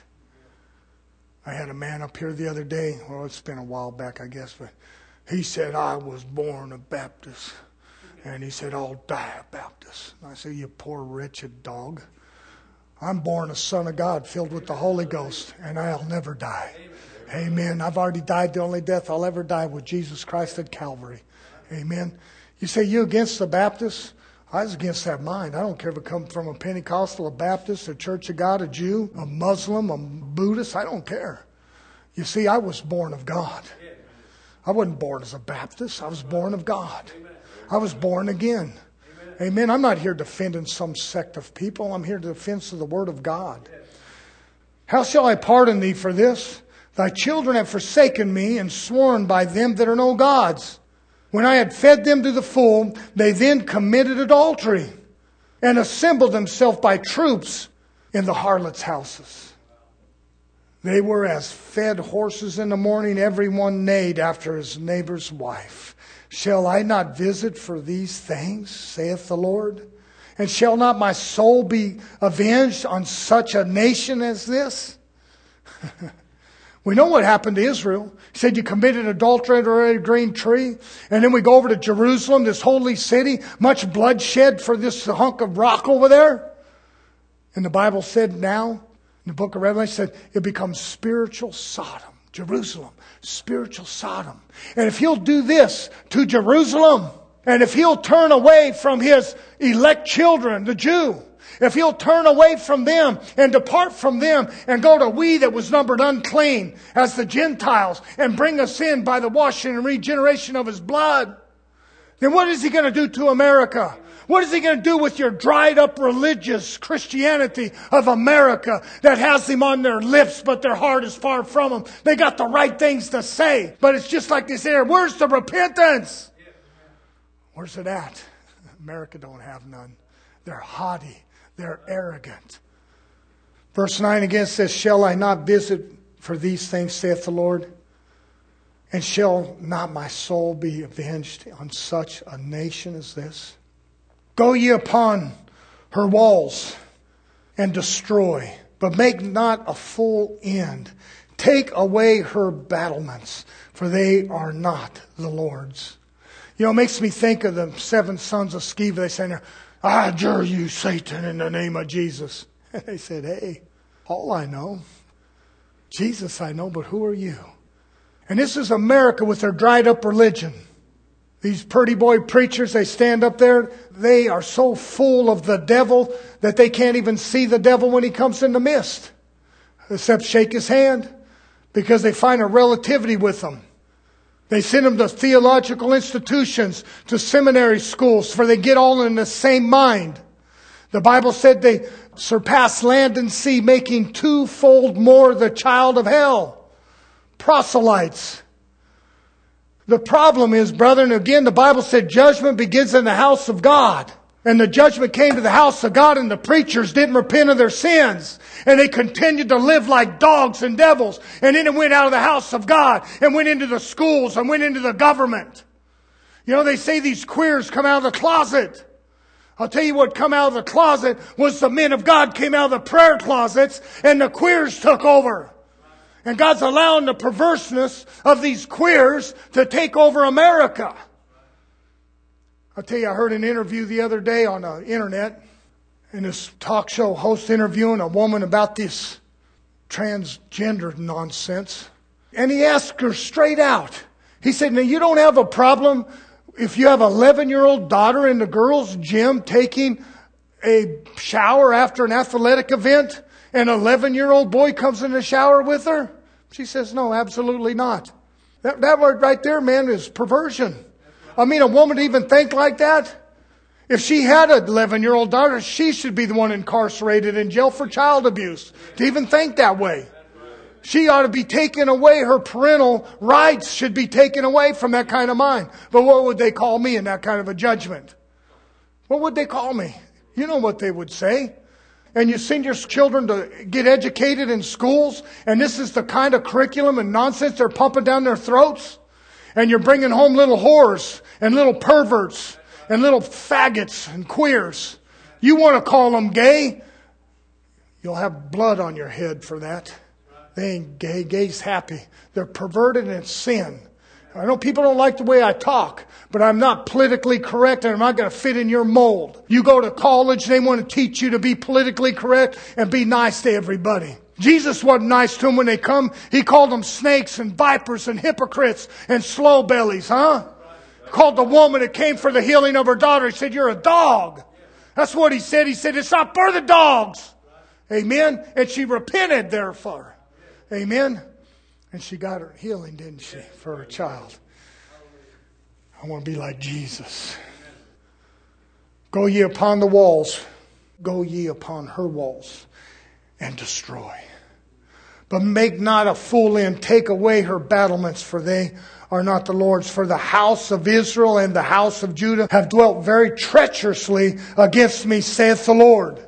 I had a man up here the other day, well, it's been a while back, I guess, but he said, I was born a Baptist. And he said, I'll die a Baptist. And I said, you poor wretched dog. I'm born a son of God filled with the Holy Ghost, and I'll never die. Amen. Amen. I've already died the only death I'll ever die with Jesus Christ at Calvary. Amen. You say, you against the Baptists? I was against that mind. I don't care if it comes from a Pentecostal, a Baptist, a Church of God, a Jew, a Muslim, a Buddhist. I don't care. You see, I was born of God. I wasn't born as a Baptist. I was born of God. I was born again. Amen. I'm not here defending some sect of people. I'm here to defend the Word of God. How shall I pardon thee for this? Thy children have forsaken me and sworn by them that are no gods. When I had fed them to the full, they then committed adultery and assembled themselves by troops in the harlots' houses. They were as fed horses in the morning, every one neighed after his neighbor's wife. Shall I not visit for these things, saith the Lord? And shall not my soul be avenged on such a nation as this? We know what happened to Israel. He said, you committed adultery under a green tree. And then we go over to Jerusalem, this holy city. Much bloodshed for this hunk of rock over there. And the Bible said now, in the book of Revelation, said it becomes spiritual Sodom. Jerusalem, spiritual Sodom. And if he'll do this to Jerusalem, and if he'll turn away from his elect children, the Jew, if he'll turn away from them and depart from them and go to we that was numbered unclean as the Gentiles and bring us in by the washing and regeneration of his blood, then what is he going to do to America? What is he going to do with your dried up religious Christianity of America that has them on their lips but their heart is far from them? They got the right things to say, but it's just like this air. Where's the repentance? Where's it at? America don't have none. They're haughty. They're arrogant. Verse nine again says, shall I not visit for these things, saith the Lord? And shall not my soul be avenged on such a nation as this? Go ye upon her walls and destroy, but make not a full end. Take away her battlements, for they are not the Lord's. You know, it makes me think of the seven sons of Sceva. They say, I adjure you, Satan, in the name of Jesus. And they said, hey, Paul I know. Jesus I know, but who are you? And this is America with their dried up religion. These pretty boy preachers, they stand up there. They are so full of the devil that they can't even see the devil when he comes in the mist. Except shake his hand. Because they find a relativity with him. They send them to theological institutions, to seminary schools, for they get all in the same mind. The Bible said they surpass land and sea, making twofold more the child of hell. Proselytes. The problem is, brethren, again, the Bible said judgment begins in the house of God. And the judgment came to the house of God, and the preachers didn't repent of their sins. And they continued to live like dogs and devils. And then it went out of the house of God and went into the schools and went into the government. You know, they say these queers come out of the closet. I'll tell you what come out of the closet was the men of God came out of the prayer closets and the queers took over. And God's allowing the perverseness of these queers to take over America. I'll tell you, I heard an interview the other day on the internet. And this talk show host interviewing a woman about this transgender nonsense. And he asked her straight out. He said, now you don't have a problem if you have an eleven-year-old daughter in the girls' gym taking a shower after an athletic event? An eleven-year-old boy comes in the shower with her? She says, no, absolutely not. That, that word right there, man, is perversion. I mean, a woman to even think like that? If she had an eleven-year-old daughter, she should be the one incarcerated in jail for child abuse. To even think that way. She ought to be taken away. Her parental rights should be taken away from that kind of mind. But what would they call me in that kind of a judgment? What would they call me? You know what they would say. And you send your children to get educated in schools, and this is the kind of curriculum and nonsense they're pumping down their throats. And you're bringing home little whores and little perverts and little faggots and queers. You want to call them gay? You'll have blood on your head for that. They ain't gay. Gay's happy. They're perverted and it's sin. I know people don't like the way I talk, but I'm not politically correct and I'm not going to fit in your mold. You go to college, they want to teach you to be politically correct and be nice to everybody. Jesus wasn't nice to them when they come. He called them snakes and vipers and hypocrites and slow bellies, huh? Called the woman that came for the healing of her daughter. He said, you're a dog. That's what he said. He said, it's not for the dogs. Amen. And she repented therefore. Amen. And she got her healing, didn't she, for her child. I want to be like Jesus. Go ye upon the walls. Go ye upon her walls and destroy. But make not a full end. Take away her battlements, for they are not the Lord's. For the house of Israel and the house of Judah have dwelt very treacherously against me, saith the Lord.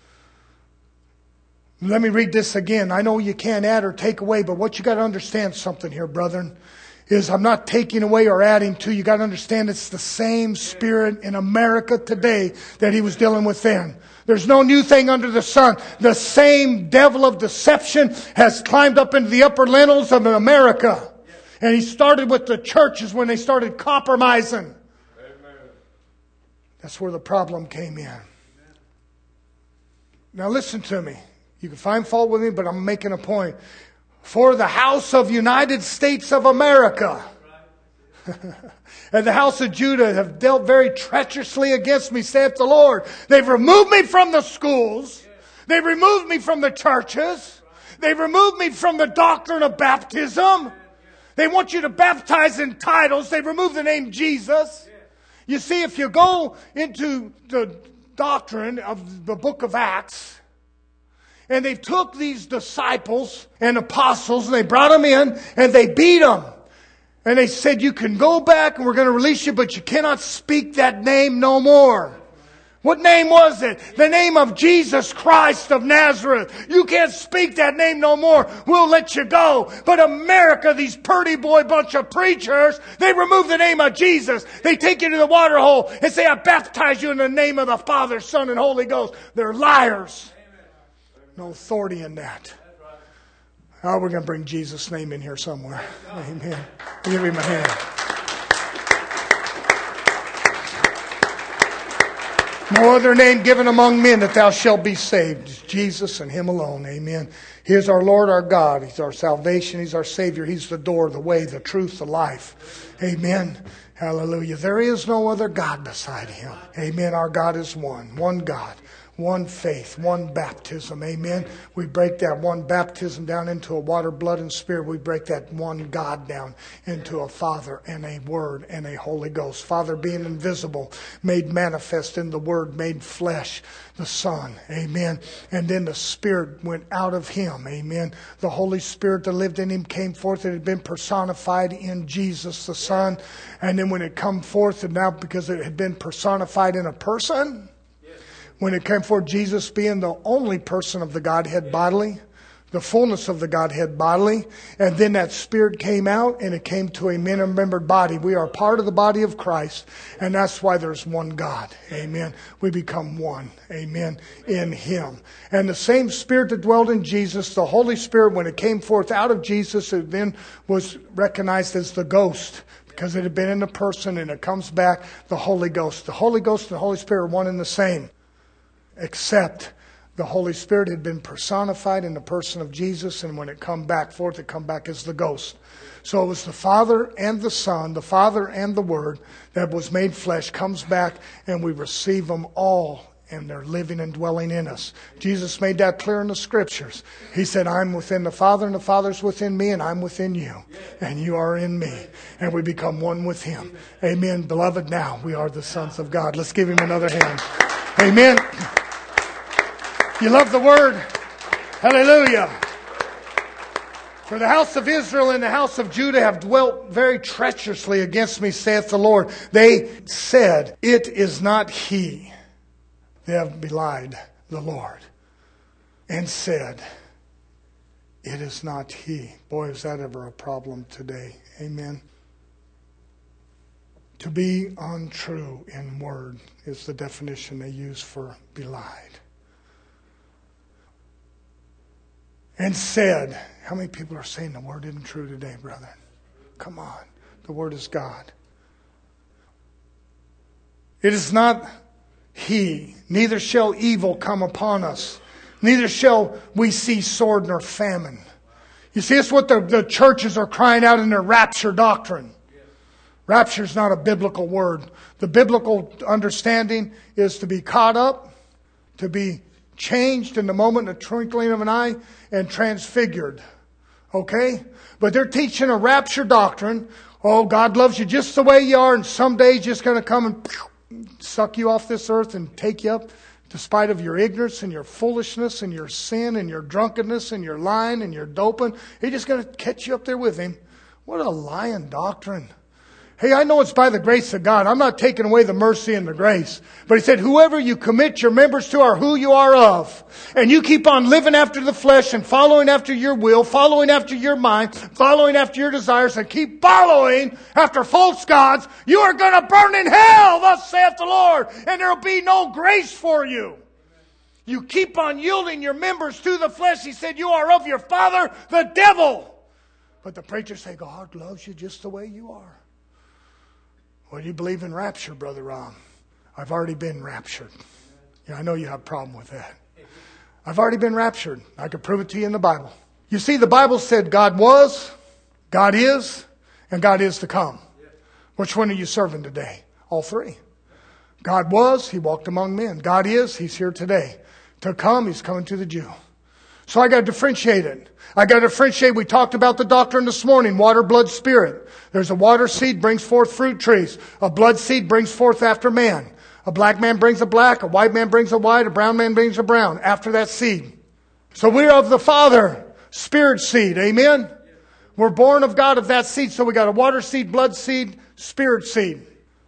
Let me read this again. I know you can't add or take away, but what you got to understand something here, brethren, is I'm not taking away or adding to. You got to understand it's the same spirit in America today that he was dealing with then. There's no new thing under the sun. The same devil of deception has climbed up into the upper lintels of America. And he started with the churches when they started compromising. That's where the problem came in. Now listen to me. You can find fault with me, but I'm making a point. For the house of United States of America and the house of Judah have dealt very treacherously against me, saith the Lord. They've removed me from the schools. They've removed me from the churches. They've removed me from the doctrine of baptism. They want you to baptize in titles. They've removed the name Jesus. You see, if you go into the doctrine of the book of Acts, and they took these disciples and apostles and they brought them in and they beat them. And they said, you can go back and we're going to release you, but you cannot speak that name no more. What name was it? The name of Jesus Christ of Nazareth. You can't speak that name no more. We'll let you go. But America, these purdy boy bunch of preachers, they remove the name of Jesus. They take you to the water hole and say, I baptize you in the name of the Father, Son, and Holy Ghost. They're liars. No authority in that. Oh, we're going to bring Jesus' name in here somewhere. Amen. Give him a hand. No other name given among men that thou shalt be saved. It's Jesus and Him alone. Amen. He is our Lord, our God. He's our salvation. He's our Savior. He's the door, the way, the truth, the life. Amen. Hallelujah. There is no other God beside Him. Amen. Our God is one. One God. One faith, one baptism. Amen. We break that one baptism down into a water, blood, and spirit. We break that one God down into a Father and a Word and a Holy Ghost. Father being invisible, made manifest in the Word, made flesh, the Son. Amen. And then the Spirit went out of Him. Amen. The Holy Spirit that lived in Him came forth. It had been personified in Jesus, the Son. And then when it come forth, and now because it had been personified in a person, when it came forth, Jesus being the only person of the Godhead bodily, the fullness of the Godhead bodily, and then that Spirit came out and it came to a men-remembered body. We are part of the body of Christ, and that's why there's one God. Amen. We become one. Amen. In Him. And the same Spirit that dwelt in Jesus, the Holy Spirit, when it came forth out of Jesus, it then was recognized as the ghost. Because it had been in the person, and it comes back, the Holy Ghost. The Holy Ghost and the Holy Spirit are one and the same. Except the Holy Spirit had been personified in the person of Jesus, and when it come back forth, it come back as the ghost. So it was the Father and the Son, the Father and the Word that was made flesh, comes back, and we receive them all, and they're living and dwelling in us. Jesus made that clear in the Scriptures. He said, I'm within the Father, and the Father's within me, and I'm within you, and you are in me, and we become one with Him. Amen. Beloved, now we are the sons of God. Let's give Him another hand. Amen. You love the Word? Hallelujah. For the house of Israel and the house of Judah have dwelt very treacherously against me, saith the Lord. They said, it is not He. They have belied the Lord and said, it is not He. Boy, is that ever a problem today. Amen. To be untrue in word is the definition they use for belied. And said, how many people are saying the word isn't true today, brother? Come on. The word is God. It is not He. Neither shall evil come upon us. Neither shall we see sword nor famine. You see, it's what the, the churches are crying out in their rapture doctrine. Rapture is not a biblical word. The biblical understanding is to be caught up, to be changed in the moment, in the twinkling of an eye, and transfigured. Okay? But they're teaching a rapture doctrine. Oh, God loves you just the way you are, and someday He's just going to come and suck you off this earth and take you up despite of your ignorance and your foolishness and your sin and your drunkenness and your lying and your doping. He's just going to catch you up there with Him. What a lying doctrine. Hey, I know it's by the grace of God. I'm not taking away the mercy and the grace. But He said, whoever you commit your members to are who you are of. And you keep on living after the flesh and following after your will, following after your mind, following after your desires, and keep following after false gods, you are going to burn in hell, thus saith the Lord, and there will be no grace for you. You keep on yielding your members to the flesh. He said, you are of your father, the devil. But the preachers say, God loves you just the way you are. Well, do you believe in rapture, Brother Ron? I've already been raptured. Yeah, I know you have a problem with that. I've already been raptured. I could prove it to you in the Bible. You see, the Bible said God was, God is, and God is to come. Which one are you serving today? All three. God was, He walked among men. God is, He's here today. To come, He's coming to the Jew. So I got to differentiate it. I got to differentiate. We talked about the doctrine this morning. Water, blood, spirit. There's a water seed brings forth fruit trees. A blood seed brings forth after man. A black man brings a black. A white man brings a white. A brown man brings a brown. After that seed. So we're of the Father. Spirit seed. Amen? We're born of God of that seed. So we got a water seed, blood seed, spirit seed.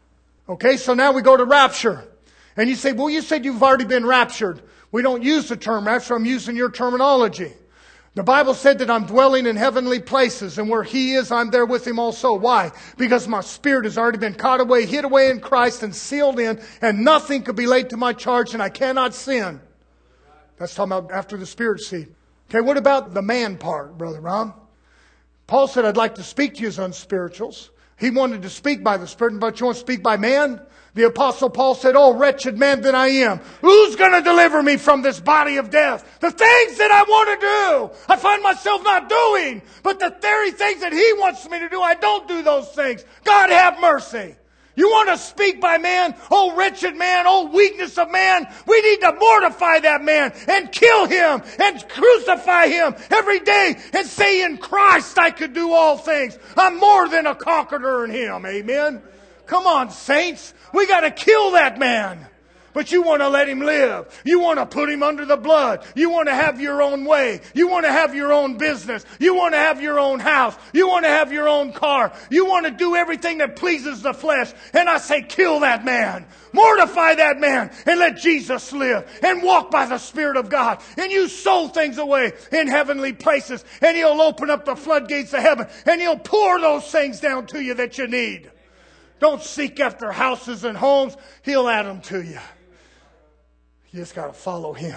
Okay, so now we go to rapture. And you say, well, you said you've already been raptured. We don't use the term rapture. I'm using your terminology. The Bible said that I'm dwelling in heavenly places, and where He is, I'm there with Him also. Why? Because my spirit has already been caught away, hid away in Christ, and sealed in, and nothing could be laid to my charge, and I cannot sin. That's talking about after the spirit seed. Okay, what about the man part, Brother Ron? Paul said, I'd like to speak to you as unspirituals. He wanted to speak by the Spirit, but you want to speak by man? The Apostle Paul said, oh, wretched man that I am. Who's going to deliver me from this body of death? The things that I want to do, I find myself not doing. But the very things that He wants me to do, I don't do those things. God have mercy. You want to speak by man? Oh, wretched man, oh, weakness of man. We need to mortify that man and kill him and crucify him every day and say, in Christ I could do all things. I'm more than a conqueror in Him. Amen. Come on, saints. We got to kill that man. But you want to let him live. You want to put him under the blood. You want to have your own way. You want to have your own business. You want to have your own house. You want to have your own car. You want to do everything that pleases the flesh. And I say, kill that man. Mortify that man and let Jesus live and walk by the Spirit of God. And you sow things away in heavenly places. And He'll open up the floodgates of heaven. And He'll pour those things down to you that you need. Don't seek after houses and homes. He'll add them to you. You just got to follow Him.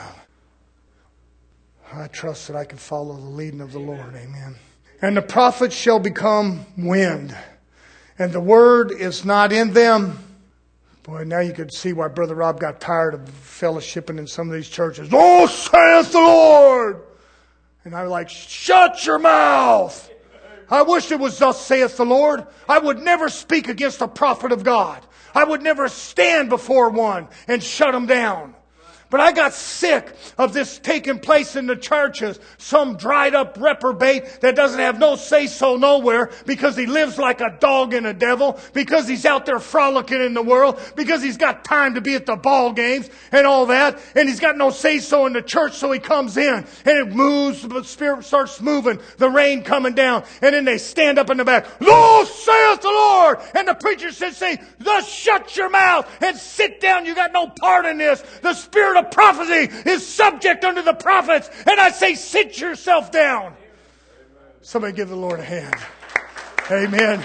I trust that I can follow the leading of the Lord. Amen. And the prophets shall become wind. And the word is not in them. Boy, now you could see why Brother Rob got tired of fellowshipping in some of these churches. Oh, saith the Lord. And I was like, shut your mouth. I wish it was thus saith the Lord. I would never speak against a prophet of God. I would never stand before one and shut him down. But I got sick of this taking place in the churches. Some dried up reprobate that doesn't have no say-so nowhere because he lives like a dog and a devil, because he's out there frolicking in the world, because he's got time to be at the ball games and all that, and he's got no say-so in the church, so he comes in and it moves, the Spirit starts moving, the rain coming down, and then they stand up in the back. Thus saith the Lord! And the preacher said, say, thus shut your mouth and sit down. You got no part in this. The Spirit of prophecy is subject unto the prophets. And I say, sit yourself down. Somebody give the Lord a hand. Amen.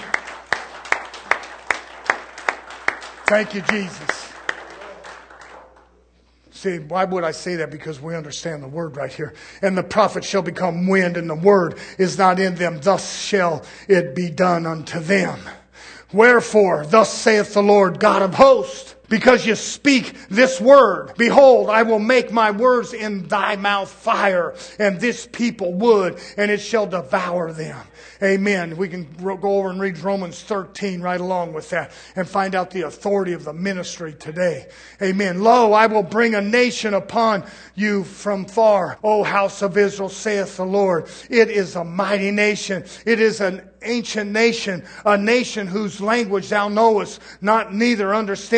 Thank you, Jesus. See, why would I say that? Because we understand the word right here. And the prophet shall become wind, and the word is not in them. Thus shall it be done unto them. Wherefore, thus saith the Lord God of hosts, because you speak this word, behold, I will make my words in thy mouth fire, and this people wood, and it shall devour them. Amen. We can go over and read Romans thirteen right along with that and find out the authority of the ministry today. Amen. Lo, I will bring a nation upon you from far. O house of Israel, saith the Lord. It is a mighty nation. It is an ancient nation, a nation whose language thou knowest not, neither understand.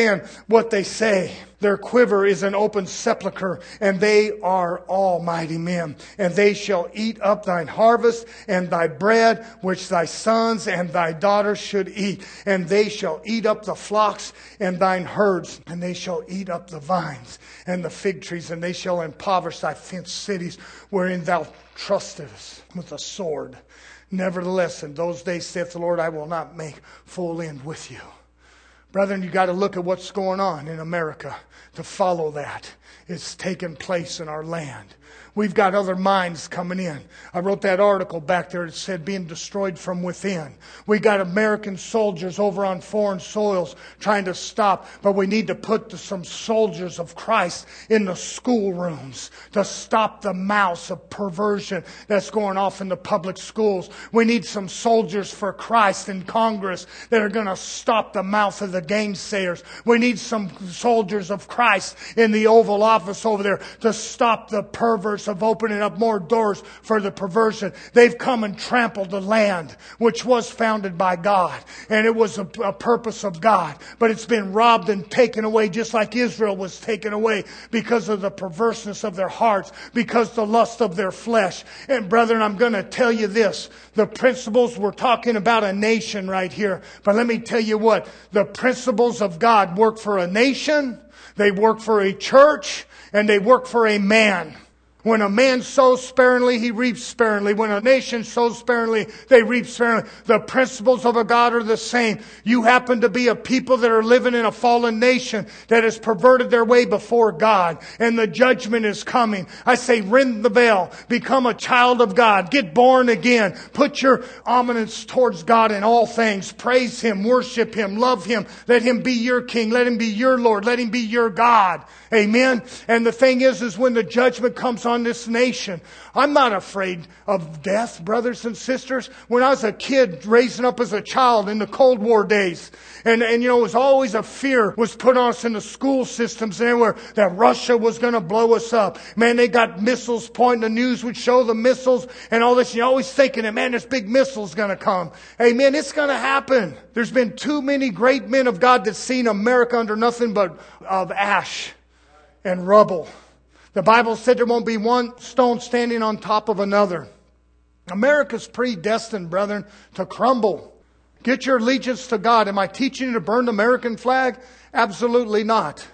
what they say. Their quiver is an open sepulchre, and they are all mighty men. And they shall eat up thine harvest and thy bread, which thy sons and thy daughters should eat. And they shall eat up the flocks and thine herds, and they shall eat up the vines and the fig trees, and they shall impoverish thy fenced cities wherein thou trustest with a sword. Nevertheless, in those days, saith the Lord, I will not make full end with you. Brethren, you got to look at what's going on in America to follow that. It's taken place in our land. We've got other minds coming in. I wrote that article back there that said being destroyed from within. We got American soldiers over on foreign soils trying to stop, but we need to put some soldiers of Christ in the schoolrooms to stop the mouths of perversion that's going off in the public schools. We need some soldiers for Christ in Congress that are going to stop the mouth of the gainsayers. We need some soldiers of Christ in the Oval Office over there to stop the perverse of opening up more doors for the perversion. They've come and trampled the land which was founded by God, and it was a, a purpose of God, but it's been robbed and taken away, just like Israel was taken away because of the perverseness of their hearts, because the lust of their flesh. And brethren, I'm going to tell you this, the principles, we're talking about a nation right here, but let me tell you what, the principles of God work for a nation, they work for a church, and they work for a man. When a man sows sparingly, he reaps sparingly. When a nation sows sparingly, they reap sparingly. The principles of a God are the same. You happen to be a people that are living in a fallen nation that has perverted their way before God, and the judgment is coming. I say, rend the veil. Become a child of God. Get born again. Put your ominence towards God in all things. Praise Him. Worship Him. Love Him. Let Him be your King. Let Him be your Lord. Let Him be your God. Amen. And the thing is, is when the judgment comes on this nation, I'm not afraid of death, brothers and sisters. When I was a kid, raising up as a child in the Cold War days, and, and you know, it was always a fear was put on us in the school systems and everywhere that Russia was going to blow us up. Man, they got missiles pointing. The news would show the missiles and all this. And you're always thinking that, man, this big missile's going to come. Amen. It's going to happen. There's been too many great men of God that's seen America under nothing but of ash and rubble. The Bible said there won't be one stone standing on top of another. America's predestined, brethren, to crumble. Get your allegiance to God. Am I teaching you to burn the American flag? Absolutely not.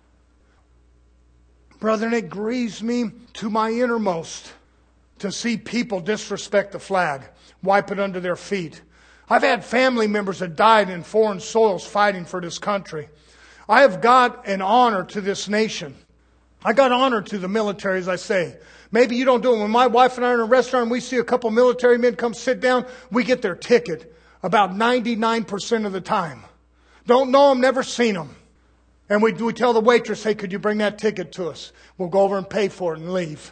Brethren, it grieves me to my innermost to see people disrespect the flag, wipe it under their feet. I've had family members that died in foreign soils fighting for this country. I have got an honor to this nation. I got honor to the military, as I say. Maybe you don't do it. When my wife and I are in a restaurant and we see a couple military men come sit down, we get their ticket about ninety-nine percent of the time. Don't know them, never seen them. And we, we tell the waitress, hey, could you bring that ticket to us? We'll go over and pay for it and leave.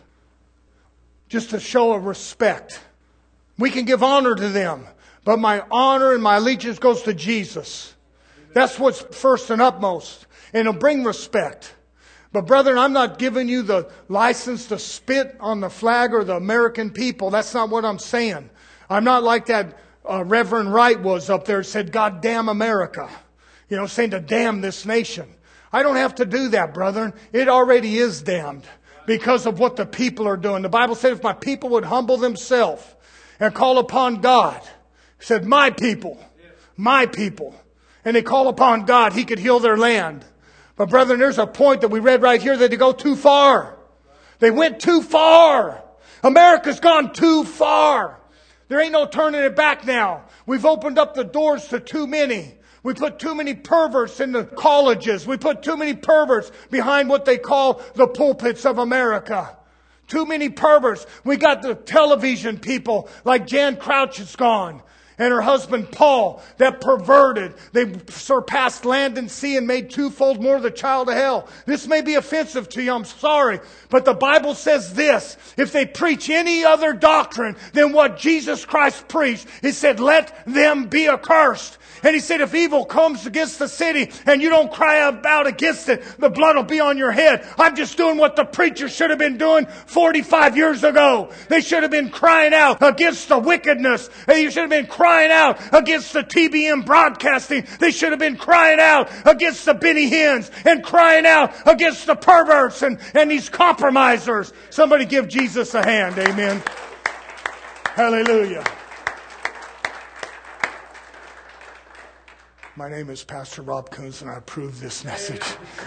Just to show a respect. We can give honor to them, but my honor and my allegiance goes to Jesus. That's what's first and upmost. And it'll bring respect. But brethren, I'm not giving you the license to spit on the flag or the American people. That's not what I'm saying. I'm not like that uh, Reverend Wright was up there and said, God damn America. You know, saying to damn this nation. I don't have to do that, brethren. It already is damned because of what the people are doing. The Bible said if my people would humble themselves and call upon God, it said my people, my people, and they call upon God, He could heal their land. But brethren, there's a point that we read right here that they go too far. They went too far. America's gone too far. There ain't no turning it back now. We've opened up the doors to too many. We put too many perverts in the colleges. We put too many perverts behind what they call the pulpits of America. Too many perverts. We got the television people like Jan Crouch is gone. And her husband Paul, that perverted. They surpassed land and sea and made twofold more the child of hell. This may be offensive to you, I'm sorry. But the Bible says this. If they preach any other doctrine than what Jesus Christ preached, He said, let them be accursed. And He said, if evil comes against the city and you don't cry out against it, the blood will be on your head. I'm just doing what the preacher should have been doing forty-five years ago. They should have been crying out against the wickedness. They should have been crying crying out against the T B M broadcasting. They should have been crying out against the Benny Hinn's and crying out against the perverts and, and these compromisers. Somebody give Jesus a hand. Amen. Hallelujah. My name is Pastor Rob Coons, and I approve this message.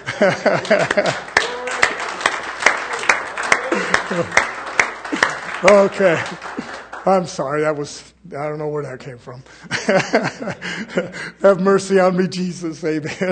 Okay. I'm sorry. That was, I don't know where that came from. Have mercy on me, Jesus. Amen.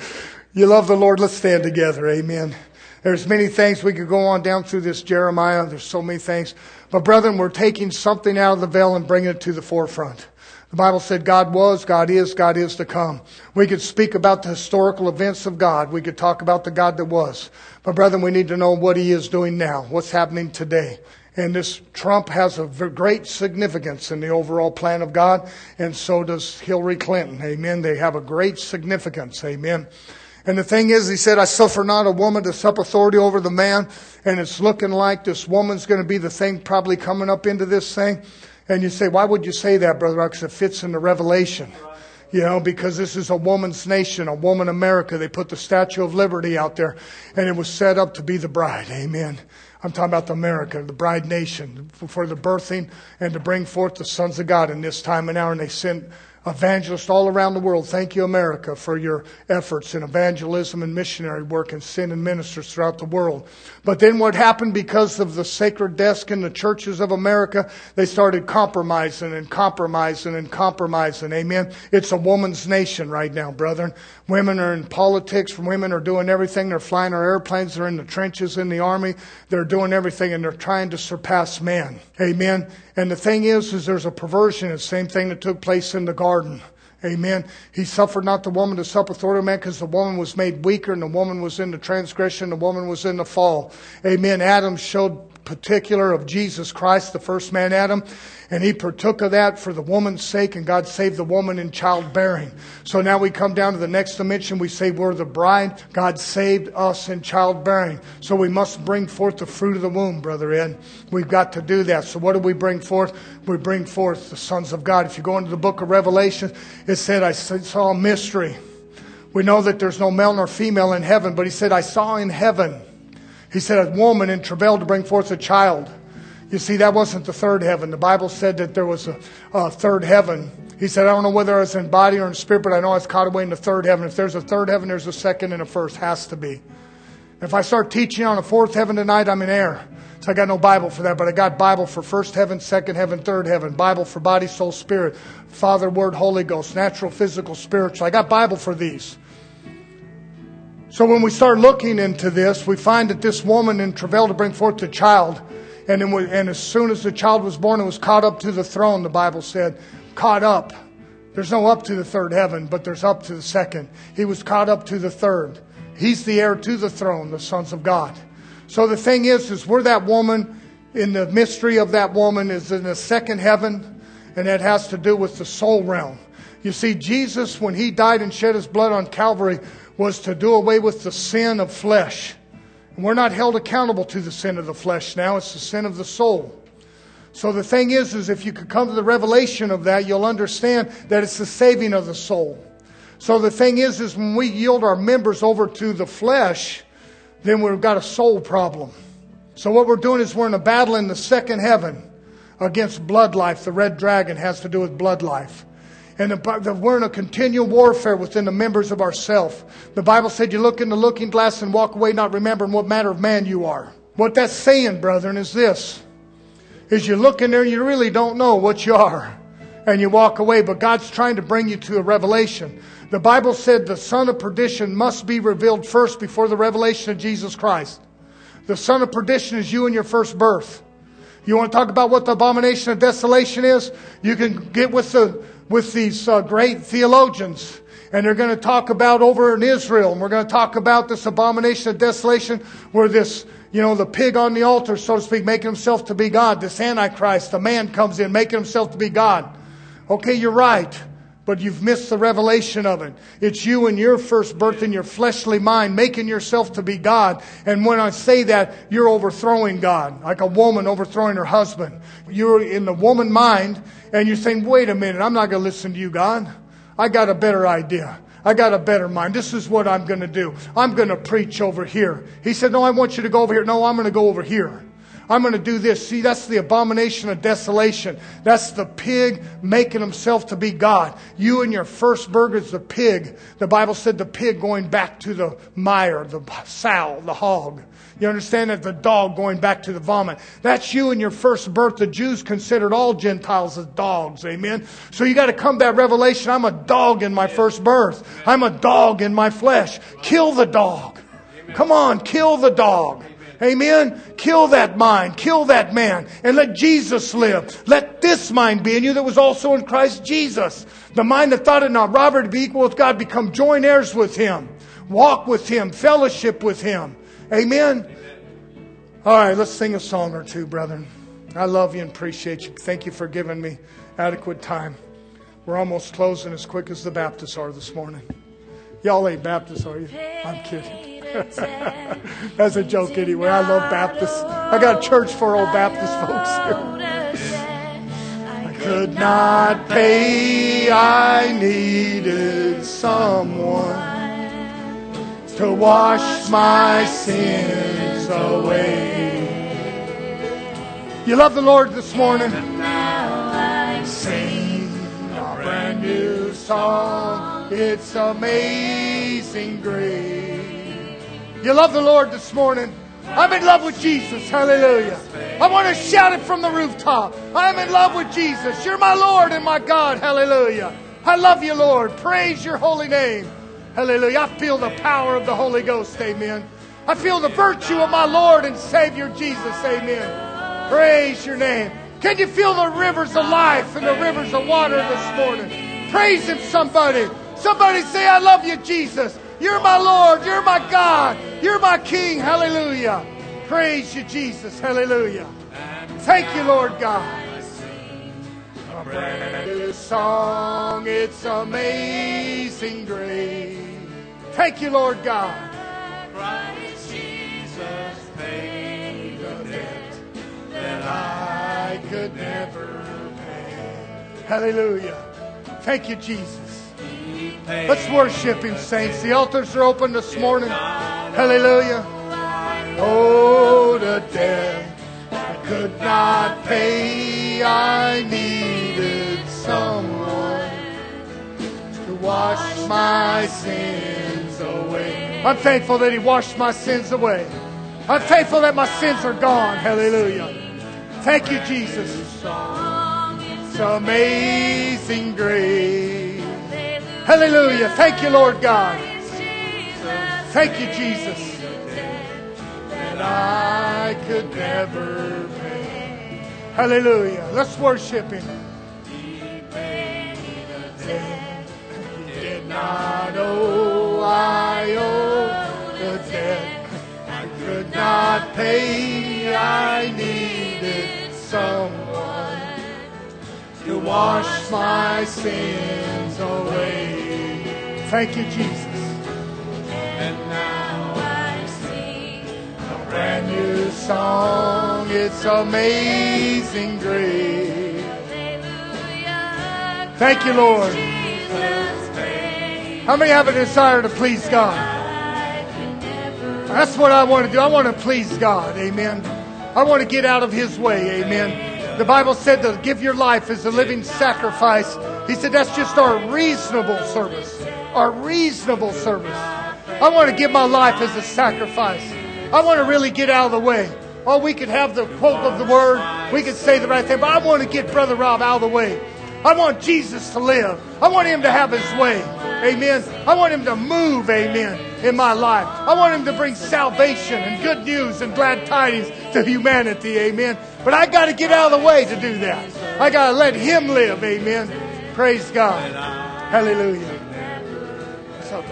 You love the Lord. Let's stand together. Amen. There's many things we could go on down through this Jeremiah. There's so many things. But brethren, we're taking something out of the veil and bringing it to the forefront. The Bible said God was, God is, God is to come. We could speak about the historical events of God. We could talk about the God that was. But brethren, we need to know what He is doing now, what's happening today. And this Trump has a great significance in the overall plan of God, and so does Hillary Clinton. Amen. They have a great significance. Amen. And the thing is, he said, I suffer not a woman to sup authority over the man. And it's looking like this woman's going to be the thing probably coming up into this thing. And you say, why would you say that, Brother Rock? Because it fits in the Revelation. You know, because this is a woman's nation, a woman America. They put the Statue of Liberty out there, and it was set up to be the bride. Amen. I'm talking about the America, the bride nation, for the birthing and to bring forth the sons of God in this time and hour. And they sent evangelists all around the world. Thank you, America, for your efforts in evangelism and missionary work and sending ministers throughout the world. But then what happened because of the sacred desk in the churches of America, they started compromising and compromising and compromising. Amen. It's a woman's nation right now, brethren. Women are in politics. Women are doing everything. They're flying our airplanes. They're in the trenches in the army. They're doing everything, and they're trying to surpass man. Amen. And the thing is, is there's a perversion. It's the same thing that took place in the garden. Amen. He suffered not the woman to sup authority of man, because the woman was made weaker and the woman was in the transgression. The woman was in the fall. Amen. Adam showed particular of Jesus Christ, the first man Adam, and he partook of that for the woman's sake, and God saved the woman in childbearing. So now we come down to the next dimension. We say we're the bride. God saved us in childbearing. So we must bring forth the fruit of the womb, Brother Ed. We've got to do that. So what do we bring forth? We bring forth the sons of God. If you go into the book of Revelation, it said, I saw a mystery. We know that there's no male nor female in heaven, but he said, I saw in heaven. He said, a woman in travail to bring forth a child. You see, that wasn't the third heaven. The Bible said that there was a, a third heaven. He said, I don't know whether it's in body or in spirit, but I know I was caught away in the third heaven. If there's a third heaven, there's a second and a first. Has to be. If I start teaching on a fourth heaven tonight, I'm in error. So I got no Bible for that, but I got Bible for first heaven, second heaven, third heaven. Bible for body, soul, spirit. Father, Word, Holy Ghost. Natural, physical, spiritual. I got Bible for these. So when we start looking into this, we find that this woman in travail to bring forth a child, and, then we, and as soon as the child was born, it was caught up to the throne, the Bible said. Caught up. There's no up to the third heaven, but there's up to the second. He was caught up to the third. He's the heir to the throne, the sons of God. So the thing is, is we're that woman, in the mystery of that woman is in the second heaven, and that has to do with the soul realm. You see, Jesus, when He died and shed His blood on Calvary, was to do away with the sin of flesh. And we're not held accountable to the sin of the flesh now. It's the sin of the soul. So the thing is, is if you could come to the revelation of that, you'll understand that it's the saving of the soul. So the thing is, is when we yield our members over to the flesh, then we've got a soul problem. So what we're doing is we're in a battle in the second heaven against blood life. The red dragon has to do with blood life. And the, the, we're in a continual warfare within the members of ourself. The Bible said you look in the looking glass and walk away not remembering what manner of man you are. What that's saying, brethren, is this. Is you look in there and you really don't know what you are. And you walk away. But God's trying to bring you to a revelation. The Bible said the son of perdition must be revealed first before the revelation of Jesus Christ. The son of perdition is you in your first birth. You want to talk about what the abomination of desolation is? You can get with the with these uh, great theologians. And they're going to talk about over in Israel. And we're going to talk about this abomination of desolation where this, you know, the pig on the altar, so to speak, making himself to be God. This Antichrist, the man comes in making himself to be God. Okay, you're right. But you've missed the revelation of it. It's you in your first birth in your fleshly mind, making yourself to be God. And when I say that, you're overthrowing God, like a woman overthrowing her husband. You're in the woman mind, and you're saying, wait a minute, I'm not going to listen to you, God. I got a better idea. I got a better mind. This is what I'm going to do. I'm going to preach over here. He said, no, I want you to go over here. No, I'm going to go over here. I'm going to do this. See, that's the abomination of desolation. That's the pig making himself to be God. You and your first birth is the pig. The Bible said the pig going back to the mire, the sow, the hog. You understand that? The dog going back to the vomit. That's you in your first birth. The Jews considered all Gentiles as dogs. Amen. So you got to come to that revelation. I'm a dog in my first birth. I'm a dog in my flesh. Kill the dog. Come on, kill the dog. Amen. Kill that mind. Kill that man. And let Jesus live. Let this mind be in you that was also in Christ Jesus. The mind that thought it not robbery to be equal with God, become joint heirs with Him. Walk with Him. Fellowship with Him. Amen. All right, let's sing a song or two, brethren. I love you and appreciate you. Thank you for giving me adequate time. We're almost closing as quick as the Baptists are this morning. Y'all ain't Baptists, are you? I'm kidding. That's a joke anyway. I love Baptists. I got a church for old Baptist folks here. I could not pay. I needed someone to wash my sins away. You love the Lord this morning? Sing a brand new song. It's amazing grace. You love the Lord this morning? I'm in love with Jesus. Hallelujah. I want to shout it from the rooftop. I'm in love with Jesus. You're my Lord and my God. Hallelujah. I love you, Lord. Praise your holy name. Hallelujah. I feel the power of the Holy Ghost. Amen. I feel the virtue of my Lord and Savior Jesus. Amen. Praise your name. Can you feel the rivers of life and the rivers of water this morning? Praise Him, somebody. Somebody say, I love you, Jesus. You're my Lord. You're my God. You're my King. Hallelujah. Praise you, Jesus. Hallelujah. Thank you, Lord God. A brand new song. It's amazing grace. Thank you, Lord God. Christ Jesus paid the debt that I could never pay. Hallelujah. Thank you, Jesus. Let's worship Him, saints. The altars are open this morning. Hallelujah. Oh, the debt I could not pay. I needed someone to wash my sins away. I'm thankful that He washed my sins away. I'm thankful that my sins are gone. Hallelujah. Thank you, Jesus. It's amazing grace. Hallelujah. Thank you, Lord God. Thank you, Jesus. That I could never pay. Hallelujah. Let's worship Him. He paid the debt He did not owe. I owe the debt I could not pay. I needed someone to wash my sins away. Thank you, Jesus. And now I sing a brand new song. It's amazing grace. Thank you, Lord. How many have a desire to please God? That's what I want to do. I want to please God. Amen. I want to get out of His way. Amen. The Bible said to give your life as a living sacrifice. He said that's just our reasonable service. Our reasonable service. I want to give my life as a sacrifice. I want to really get out of the way. Oh, we could have the quote of the word. We could say the right thing. But I want to get Brother Rob out of the way. I want Jesus to live. I want Him to have His way. Amen. I want Him to move. Amen. In my life. I want Him to bring salvation and good news and glad tidings to humanity. Amen. But I got to get out of the way to do that. I got to let Him live. Amen. Praise God. Hallelujah. So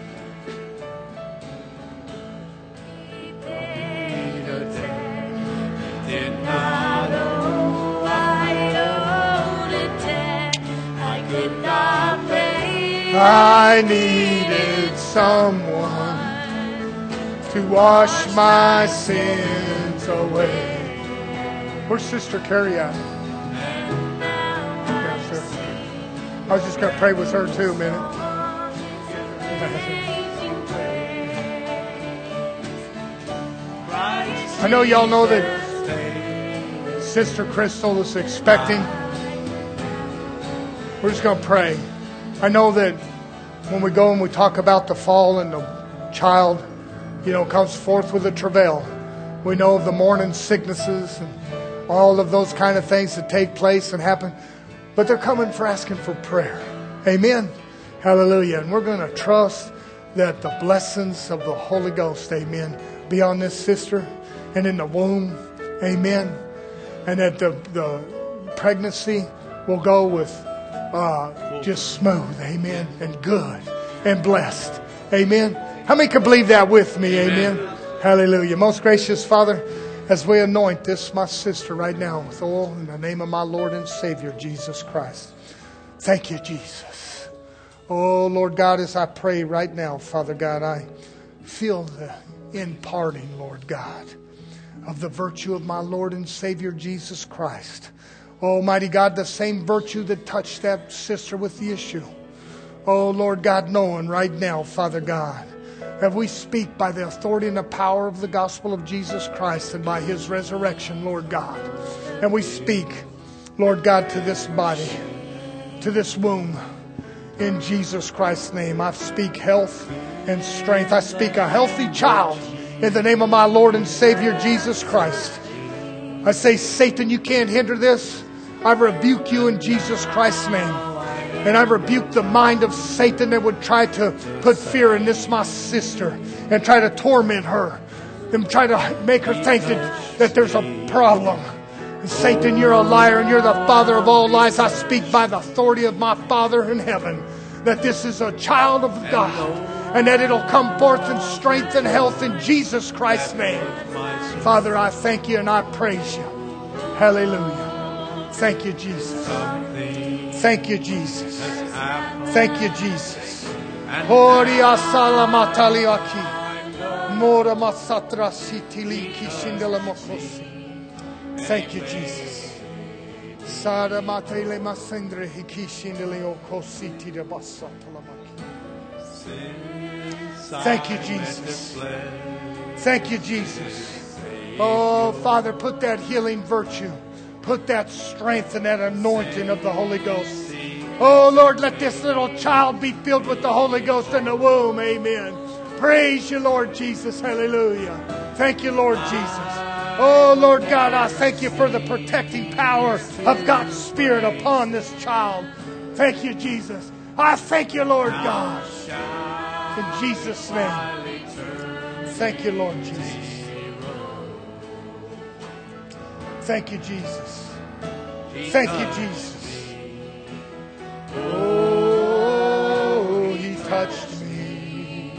did not owe, I owed a debt I could not
I needed someone to wash my sins away. Where's Sister Carrie at? Yeah, sure. I was just going to pray with her too a minute. I know y'all know that Sister Crystal is expecting. We're just going to pray. I know that when we go and we talk about the fall and the child, you know, comes forth with a travail, we know of the morning sicknesses and all of those kind of things that take place and happen. But they're coming for asking for prayer. Amen. Hallelujah. And we're going to trust that the blessings of the Holy Ghost, amen, be on this sister and in the womb. Amen. And that the, the pregnancy will go with uh, just smooth. Amen. And good and blessed. Amen. How many can believe that with me? Amen. Amen. Hallelujah. Most gracious Father, as we anoint this, my sister, right now with oil in the name of my Lord and Savior, Jesus Christ. Thank you, Jesus. Oh, Lord God, as I pray right now, Father God, I feel the imparting, Lord God, of the virtue of my Lord and Savior, Jesus Christ. Almighty God, the same virtue that touched that sister with the issue. Oh, Lord God, knowing right now, Father God, that we speak by the authority and the power of the gospel of Jesus Christ and by His resurrection, Lord God. And we speak, Lord God, to this body, to this womb, in Jesus Christ's name. I speak health and strength. I speak a healthy child in the name of my Lord and Savior, Jesus Christ. I say, Satan, you can't hinder this. I rebuke you in Jesus Christ's name. And I rebuke the mind of Satan that would try to put fear in this, my sister, and try to torment her, and try to make her think that, that there's a problem. And Satan, you're a liar, and you're the father of all lies. I speak by the authority of my Father in heaven that this is a child of God, and that it'll come forth in strength and health in Jesus Christ's name. Father, I thank you and I praise you. Hallelujah. Thank you, Jesus. Thank you, Jesus. Thank you, Jesus. Horia salamataliaki. Mora masatra sitiliki shindela mokosi. Thank you, Jesus. Sada matele masendre hiki shindele okosi tira basatalamaki. Thank you, Jesus. Thank you, Jesus. Oh, Father, put that healing virtue. Put that strength and that anointing of the Holy Ghost. Oh, Lord, let this little child be filled with the Holy Ghost in the womb. Amen. Praise you, Lord Jesus. Hallelujah. Thank you, Lord Jesus. Oh, Lord God, I thank you for the protecting power of God's Spirit upon this child. Thank you, Jesus. I thank you, Lord God. In Jesus' name. Thank you, Lord Jesus. Thank you, Jesus. Thank you, Jesus. Oh, He touched me.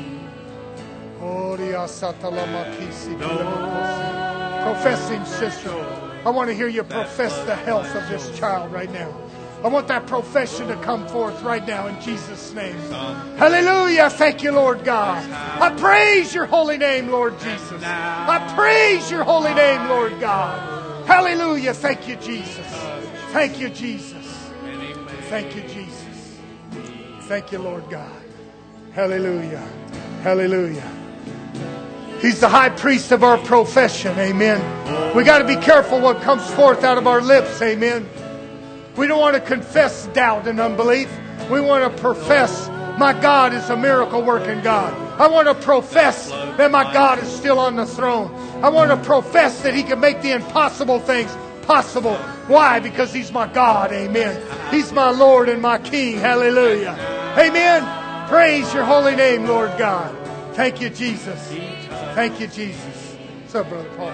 Professing sister, I want to hear you profess the health of this child right now. I want that profession to come forth right now in Jesus' name. Hallelujah. Thank you, Lord God. I praise your holy name, Lord Jesus. I praise your holy name, Lord God. Hallelujah. Thank you, Jesus. Thank you, Jesus. Thank you, Jesus. Thank you, Lord God. Hallelujah. Hallelujah. He's the high priest of our profession. Amen. We got to be careful what comes forth out of our lips. Amen. We don't want to confess doubt and unbelief. We want to profess my God is a miracle working God. I want to profess that my God is still on the throne. I want to profess that He can make the impossible things possible. Why? Because He's my God. Amen. He's my Lord and my King. Hallelujah. Amen. Praise your holy name, Lord God. Thank you, Jesus. Thank you, Jesus. What's up, Brother Paul?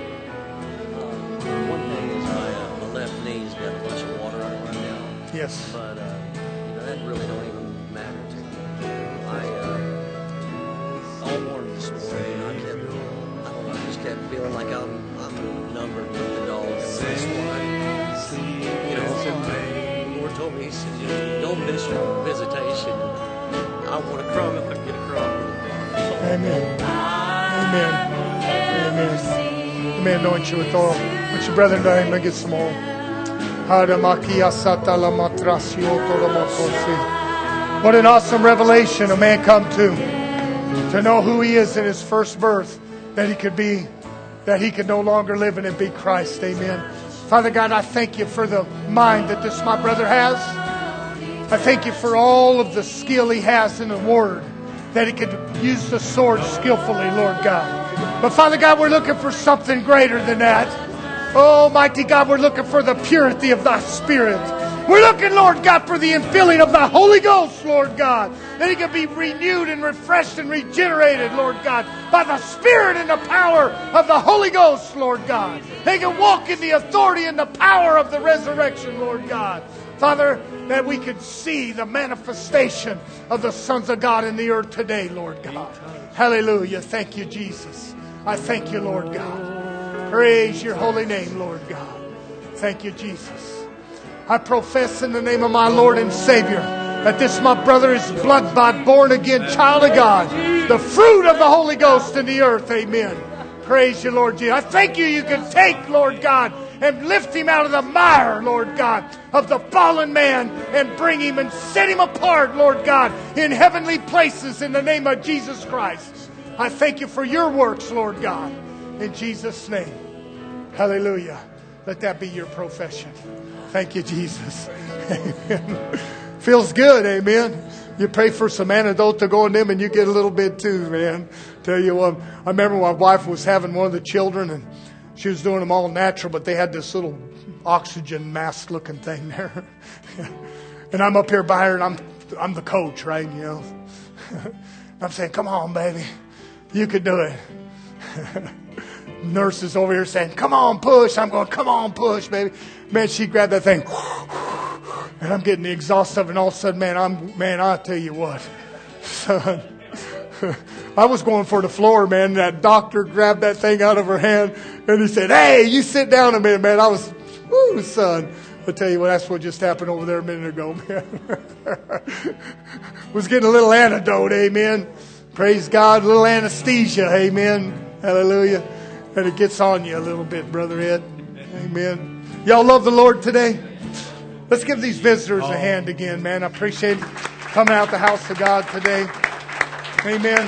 One thing is my, uh, my left knee's got a bunch of water on it right now.
Yes.
But uh, you know, that really don't even matter to me. I uh, all morning this morning, I kept, I don't know, I just kept feeling like I'm, I'm numbered with the dogs. That's why, you know, the Lord told me, He said, don't miss your visitation. I want a crumb if I can get a crumb.
Amen. Amen. Amen. Amen. Anoint you with oil. Put your brother in the name and get some oil. What an awesome revelation a man come to. To know who he is in his first birth. That he could be, that he could no longer live in and be Christ. Amen. Father God, I thank you for the mind that this my brother has. I thank you for all of the skill he has in the Word. That he could use the sword skillfully, Lord God. But Father God, we're looking for something greater than that. Oh, mighty God, we're looking for the purity of thy Spirit. We're looking, Lord God, for the infilling of the Holy Ghost, Lord God. That he can be renewed and refreshed and regenerated, Lord God, by the Spirit and the power of the Holy Ghost, Lord God. They can walk in the authority and the power of the resurrection, Lord God. Father, that we could see the manifestation of the sons of God in the earth today, Lord God. Hallelujah. Thank you, Jesus. I thank you, Lord God. Praise your holy name, Lord God. Thank you, Jesus. I profess in the name of my Lord and Savior that this, my brother, is blood-bought, born-again child of God. The fruit of the Holy Ghost in the earth. Amen. Praise you, Lord Jesus. I thank you you can take, Lord God, and lift him out of the mire, Lord God, of the fallen man and bring him and set him apart, Lord God, in heavenly places in the name of Jesus Christ. I thank you for your works, Lord God, in Jesus' name. Hallelujah. Let that be your profession. Thank you, Jesus. Amen. Feels good, amen. You pray for some antidote to go in them and you get a little bit too, man. Tell you what, I remember my wife was having one of the children and she was doing them all natural, but they had this little oxygen mask looking thing there. And I'm up here by her and I'm I'm the coach, right? You know. I'm saying, come on, baby. You could do it. Nurse is over here saying, come on, push. I'm going, come on, push, baby. Man, she grabbed that thing. And I'm getting the exhaust of it. And all of a sudden, man, I'm, man, I'll tell you what. Son, I was going for the floor, man. That doctor grabbed that thing out of her hand. And he said, hey, you sit down a minute, man. I was, woo, son. I'll tell you what, that's what just happened over there a minute ago, man. Was getting a little antidote, amen. Praise God, a little anesthesia, amen. Hallelujah. And it gets on you a little bit, Brother Ed. Amen. Y'all love the Lord today? Let's give these visitors a hand again, man. I appreciate coming out the house of God today. Amen.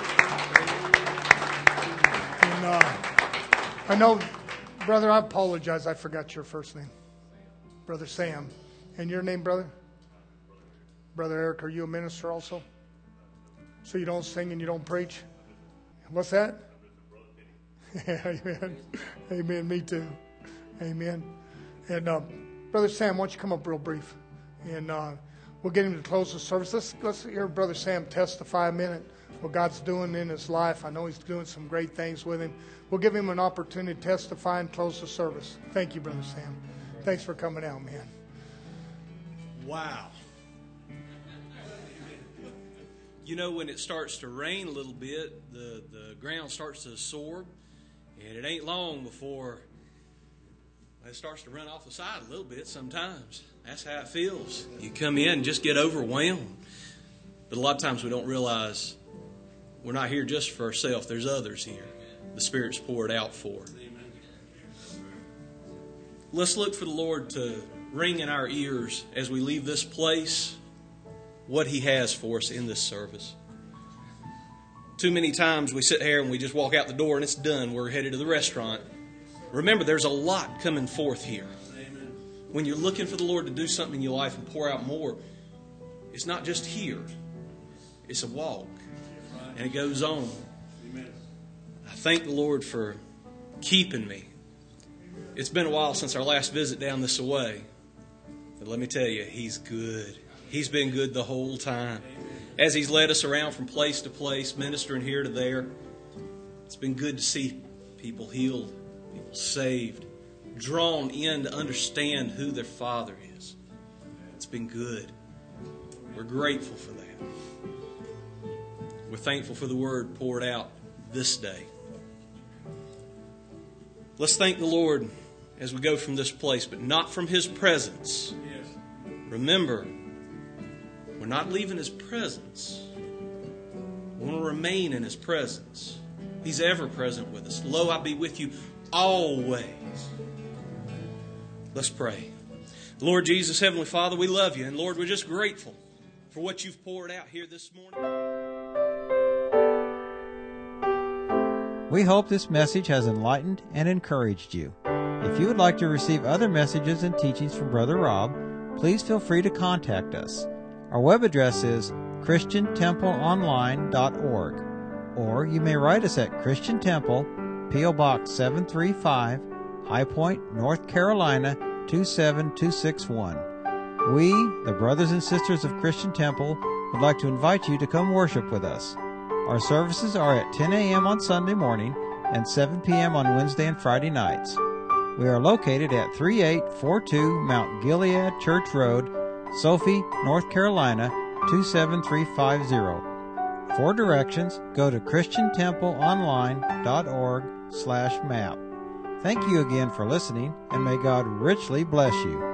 And uh, I know, brother, I apologize. I forgot your first name. Brother Sam. And your name, brother? Brother Eric, are you a minister also? So you don't sing and you don't preach? What's that? Yeah, amen. Amen. Me too. Amen. And uh, Brother Sam, why don't you come up real brief? And uh, we'll get him to close the service. Let's, let's hear Brother Sam testify a minute what God's doing in his life. I know he's doing some great things with him. We'll give him an opportunity to testify and close the service. Thank you, Brother Sam. Thanks for coming out, man.
Wow. You know, when it starts to rain a little bit, the, the ground starts to absorb, and it ain't long before it starts to run off the side a little bit sometimes. That's how it feels. You come in and just get overwhelmed. But a lot of times we don't realize we're not here just for ourselves. There's others here. The Spirit's poured out for. Let's look for the Lord to ring in our ears as we leave this place what He has for us in this service. Too many times we sit here and we just walk out the door and it's done. We're headed to the restaurant. Remember, there's a lot coming forth here. Amen. When you're looking for the Lord to do something in your life and pour out more, it's not just here. It's a walk. And it goes on. Amen. I thank the Lord for keeping me. It's been a while since our last visit down this way. But let me tell you, He's good. He's been good the whole time. As He's led us around from place to place, ministering here to there, it's been good to see people healed, people saved, drawn in to understand who their Father is. It's been good. We're grateful for that. We're thankful for the Word poured out this day. Let's thank the Lord as we go from this place, but not from His presence. Remember, we're not leaving His presence. We want to remain in His presence. He's ever present with us. Lo, I be with you always. Let's pray. Lord Jesus, Heavenly Father, we love you. And Lord, we're just grateful for what you've poured out here this morning.
We hope this message has enlightened and encouraged you. If you would like to receive other messages and teachings from Brother Rob, please feel free to contact us. Our web address is christian temple online dot org, or you may write us at Christian Temple, P O Box seven three five, High Point, North Carolina two seven two six one. We, the brothers and sisters of Christian Temple, would like to invite you to come worship with us. Our services are at ten a.m. on Sunday morning and seven p.m. on Wednesday and Friday nights. We are located at thirty-eight forty-two Mount Gilead Church Road, Sophie, North Carolina two seven three five zero. For directions, go to christian temple online dot org slash map. Thank you again for listening, and may God richly bless you.